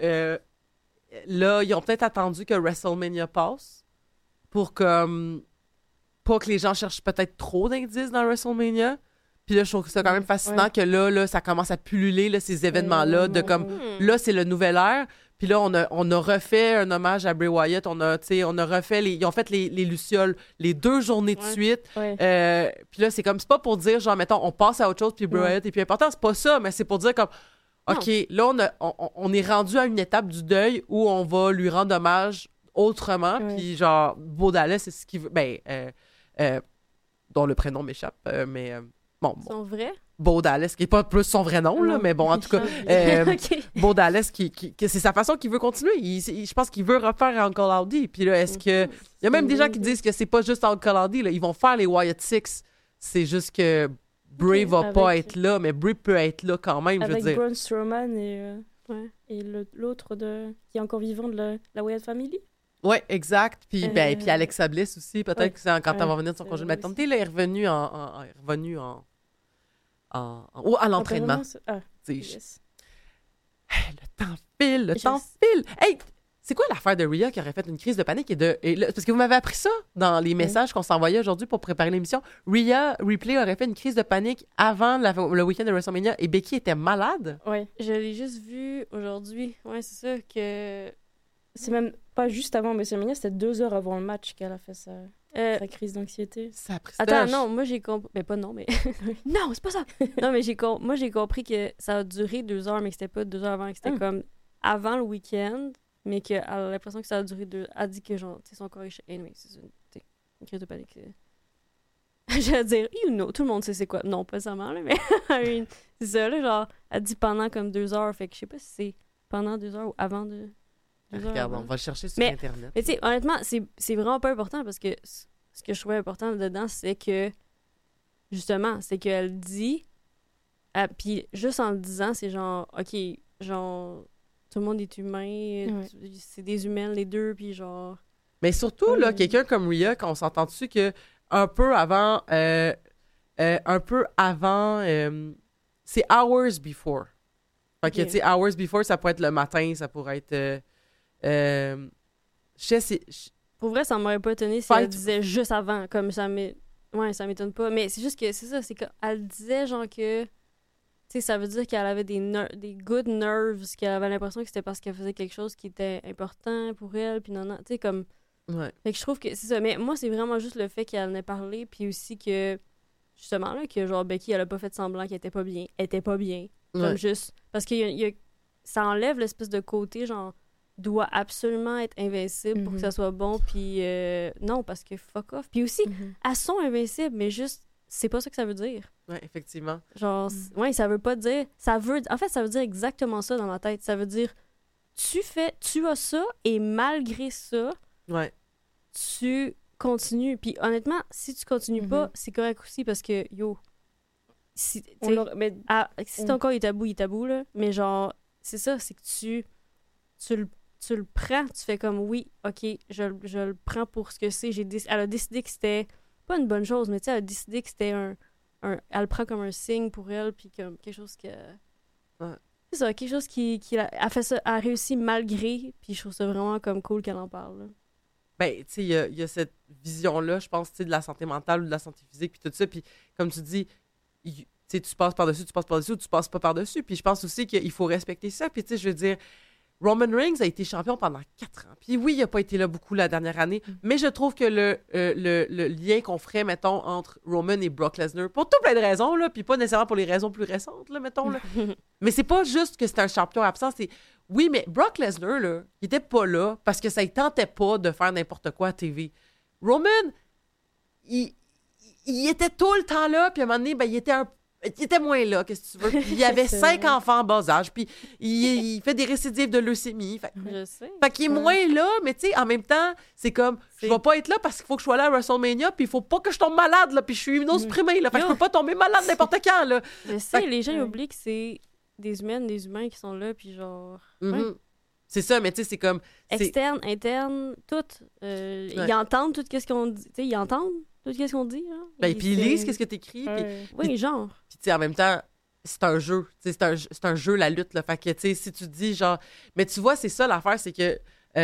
là, ils ont peut-être attendu que WrestleMania passe pour comme... Pas que les gens cherchent peut-être trop d'indices dans WrestleMania. Puis là, je trouve que c'est quand même fascinant que là, ça commence à pulluler, là, ces événements-là, de comme... Là, c'est le nouvel ère. Puis là, on a refait un hommage à Bray Wyatt. On a refait ils ont fait les Lucioles les 2 journées de suite. Puis là, c'est comme... C'est pas pour dire, genre, mettons, on passe à autre chose, puis Bray Wyatt est plus important. C'est pas ça, mais c'est pour dire comme... OK, là, on est rendu à une étape du deuil où on va lui rendre hommage autrement. Puis genre, Bo Dallas, c'est ce qu'il veut... Ben, dont le prénom m'échappe, mais... Bon, Son vrai? Bo Dallas, qui n'est pas plus son vrai nom, là, mais bon, en tout cas, Bo Dallas, c'est sa façon qu'il veut continuer. Je pense qu'il veut refaire Uncle Howdy. Puis là, est-ce que... Il y a même des gens qui disent que c'est pas juste Uncle Howdy, là. Ils vont faire les Wyatt Six. C'est juste que Bray va pas être là, mais Bray peut être là quand même, je veux dire. Avec Braun Strowman et l'autre qui est encore vivant de la Wyatt Family. Oui, exact. Puis, puis Alexa Bliss aussi, peut-être que quand elle va revenir de son congé de maternité, là, elle est revenue à l'entraînement. Yes. Le temps file. Hey, c'est quoi l'affaire de Rhea qui aurait fait une crise de panique parce que vous m'avez appris ça dans les messages qu'on s'envoyait aujourd'hui pour préparer l'émission. Rhea Ripley aurait fait une crise de panique avant le week-end de WrestleMania et Becky était malade. Oui, je l'ai juste vu aujourd'hui. Oui, c'est ça que... C'est même pas juste avant WrestleMania, c'était 2 heures avant le match qu'elle a fait sa crise d'anxiété. Ça a pris Attends, non, moi j'ai compris... Mais pas non, mais... non, c'est pas ça! Non, mais moi j'ai compris que ça a duré 2 heures, mais que c'était pas 2 heures avant, que c'était comme avant le week-end, mais qu'elle a l'impression que ça a duré 2... Elle dit que genre, tu sais, son corps est... Anyway, c'est une crise de panique. J'allais dire, tout le monde sait c'est quoi. Non, pas seulement, là, mais c'est ça, là, genre, elle dit pendant comme 2 heures, fait que je sais pas si c'est pendant 2 heures ou avant de... Regarde, on va le chercher sur Internet. Mais tu sais, honnêtement, c'est vraiment pas important parce que ce que je trouvais important dedans, c'est que, justement, c'est qu'elle dit, puis juste en le disant, c'est genre, OK, genre, tout le monde est humain, c'est des humains les deux, puis genre... Mais surtout, là, quelqu'un comme Rhea, qu'on s'entend dessus que un peu avant, c'est hours before. Fait que, tu sais, hours before, ça pourrait être le matin, ça pourrait être... Pour vrai, ça m'aurait pas étonné si elle disait juste avant, comme ça ça m'étonne pas. Mais c'est juste que c'est ça, c'est qu'elle disait genre que, tu sais, ça veut dire qu'elle avait des good nerves, qu'elle avait l'impression que c'était parce qu'elle faisait quelque chose qui était important pour elle, puis non, tu sais, comme... Ouais. Fait que je trouve que c'est ça. Mais moi, c'est vraiment juste le fait qu'elle en ait parlé, puis aussi que justement, là, que genre Becky, elle a pas fait semblant qu'elle était pas bien. Elle était pas bien. Comme juste... Parce que ça enlève l'espèce de côté, genre, doit absolument être invincible pour que ça soit bon, puis non, parce que fuck off. Puis aussi, elles sont invincibles, mais juste, c'est pas ça que ça veut dire. Ouais, effectivement. Genre, ouais, ça veut pas dire... En fait, ça veut dire exactement ça dans ma tête. Ça veut dire, tu as ça, et malgré ça, tu continues. Puis honnêtement, si tu continues pas, c'est correct aussi, parce que, si ton corps est tabou, là. Mais genre, c'est ça, c'est que tu le prends, tu fais comme, oui, OK, je le prends pour ce que c'est. Elle a décidé que c'était pas une bonne chose, mais tu sais, elle a décidé que c'était elle le prend comme un signe pour elle, puis comme quelque chose que... C'est ça, quelque chose qui a fait ça, a réussi malgré, puis je trouve ça vraiment comme cool qu'elle en parle, là. Ben, tu sais, il y a cette vision-là, je pense, tu sais, de la santé mentale ou de la santé physique, puis tout ça, puis comme tu dis, tu sais, tu passes par-dessus, ou tu passes pas par-dessus, puis je pense aussi qu'il faut respecter ça, puis tu sais, je veux dire, Roman Reigns a été champion pendant 4 ans, puis oui, il a pas été là beaucoup la dernière année, mais je trouve que le lien qu'on ferait, mettons, entre Roman et Brock Lesnar, pour tout plein de raisons, là, puis pas nécessairement pour les raisons plus récentes, là, mettons, là, mais c'est pas juste que c'est un champion absent, c'est... Oui, mais Brock Lesnar, là, il était pas là parce que ça ne tentait pas de faire n'importe quoi à TV. Roman, il était tout le temps là, puis à un moment donné, ben, il était moins là, qu'est-ce que tu veux. Puis il avait 5 enfants en bas âge, puis il fait des récidives de leucémie. Je sais. Fait qu'il est moins là, mais tu sais, en même temps, c'est comme, je vais pas être là parce qu'il faut que je sois là à WrestleMania, puis il faut pas que je tombe malade, là, puis je suis immunosupprimée, là. Fait que je peux pas tomber malade n'importe quand, là. Je sais, les gens oublient que c'est des humains qui sont là, puis genre... C'est ça, mais tu sais, c'est comme... Externe, interne, tout. Ils entendent tout ce qu'on dit. Tu sais, ils entendent tout ce qu'on dit. Hein? Ben, puis ils lisent ce que t'écris. Oui, genre. Puis tu sais, en même temps, c'est un jeu. C'est un jeu, la lutte. Là. Fait que, tu sais, si tu dis genre... Mais tu vois, c'est ça l'affaire, c'est que...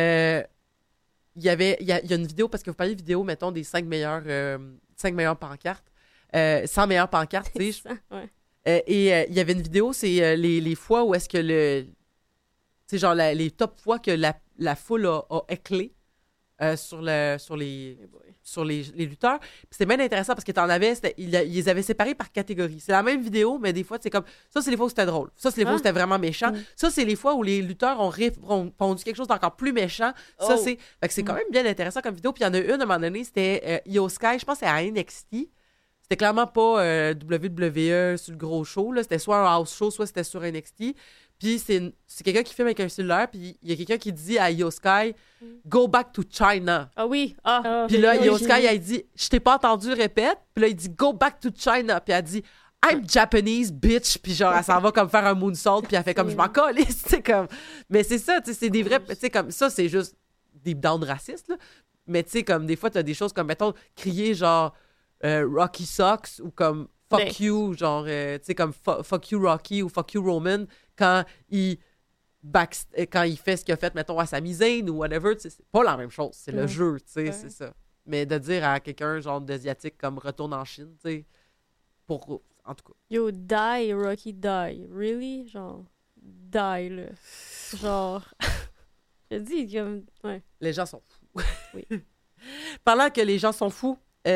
Il y a une vidéo, parce que vous parlez de vidéo, mettons, des 5 meilleures pancartes. 100 meilleures pancartes, tu sais. Et il y avait une vidéo, c'est les fois où est-ce que c'est genre les top fois que la foule a éclé sur les lutteurs. Puis c'est bien intéressant parce que ils les avaient séparés par catégorie. C'est la même vidéo, mais des fois, c'est comme... Ça, c'est les fois où c'était drôle. Ça, c'est les fois où c'était vraiment méchant. Ça, c'est les fois où les lutteurs ont pondu quelque chose d'encore plus méchant. Ça, c'est... Fait que c'est quand même bien intéressant comme vidéo. Puis il y en a une, à un moment donné, c'était Io Sky, je pense que c'est à NXT. C'était clairement pas WWE sur le gros show. Là. C'était soit un house show, soit c'était sur NXT. Puis c'est quelqu'un qui filme avec un cellulaire, puis il y a quelqu'un qui dit à Io Sky « Go back to China ». Ah oui! Puis là, Io Sky, elle dit « Je t'ai pas entendu, répète ». Puis là, il dit « Go back to China ». Puis elle dit « I'm Japanese, bitch ». Puis genre, elle s'en va comme faire un moonsault, puis elle fait comme « Je m'en calisse ». Comme... Mais c'est ça, tu sais, c'est des vrais... Tu sais, comme ça, c'est juste des downs racistes, là. Mais tu sais, comme des fois, t'as des choses comme, mettons, crier genre... Rocky sucks ou comme fuck you, genre, tu sais, comme fuck you Rocky ou fuck you Roman quand il fait ce qu'il a fait, mettons, à Sami Zayn ou whatever, tu sais, c'est pas la même chose, c'est le jeu, tu sais, c'est ça. Mais de dire à quelqu'un, genre, d'asiatique comme retourne en Chine, tu sais, pour, en tout cas. Yo, die, Rocky, die. Really? Genre, die, là. Genre, je dis, comme, ouais. Les gens sont fous. Oui. Parlant que les gens sont fous,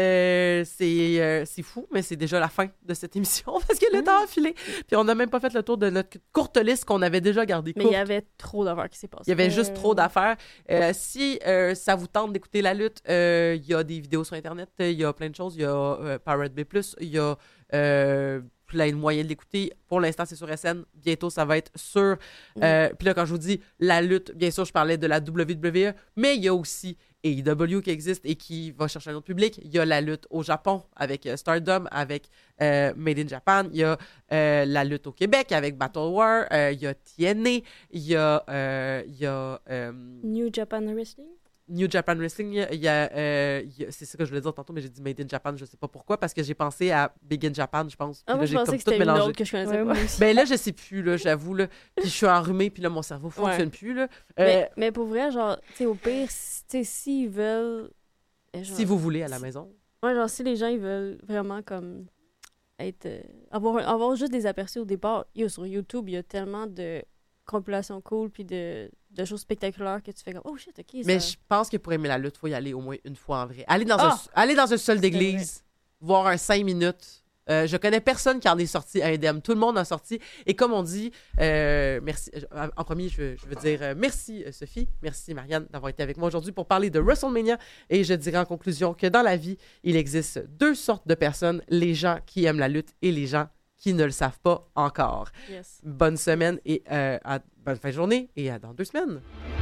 c'est fou, mais c'est déjà la fin de cette émission parce que le temps a filé. Puis on n'a même pas fait le tour de notre courte liste qu'on avait déjà gardée courte. Mais il y avait trop d'affaires qui s'est passées. Il y avait juste trop d'affaires. Si ça vous tente d'écouter la lutte, il y a des vidéos sur Internet, il y a plein de choses. Il y a Pirate Bay+, il y a plein de moyens de l'écouter. Pour l'instant, c'est sur SN. Bientôt, ça va être sur... Puis là, quand je vous dis la lutte, bien sûr, je parlais de la WWE, mais il y a aussi AEW qui existe et qui va chercher un autre public. Il y a la lutte au Japon avec Stardom, avec Made in Japan. Il y a la lutte au Québec avec Battle War. Il y a TNA. Il y a New Japan Wrestling. New Japan Wrestling, c'est ça que je voulais dire tantôt, mais j'ai dit Made in Japan, je sais pas pourquoi, parce que j'ai pensé à Big in Japan, je pense. Ah, moi, je pensais que c'était une autre que je connaissais pas. Ben là, je sais plus, là, j'avoue, là. Puis je suis enrhumée, puis là, mon cerveau fonctionne plus, là. Mais pour vrai, genre, tu sais, au pire, tu sais, s'ils veulent... Genre, si vous voulez, à la maison. Ouais, genre, si les gens, ils veulent vraiment, comme, être... avoir juste des aperçus au départ, sur YouTube, il y a tellement de compilations cool, puis de choses spectaculaires que tu fais comme oh shit, ok. Mais je pense que pour aimer la lutte, il faut y aller au moins une fois en vrai. Aller dans un sol d'église, voir un 5 minutes Je connais personne qui en est sorti indemne. Tout le monde en a sorti. Et comme on dit, merci. En premier, je veux dire merci Sophie, merci Marianne d'avoir été avec moi aujourd'hui pour parler de WrestleMania. Et je dirais en conclusion que dans la vie, il existe 2 sortes de personnes, les gens qui aiment la lutte et les gens qui ne le savent pas encore. Yes. Bonne semaine et bonne fin de journée et à dans 2 semaines.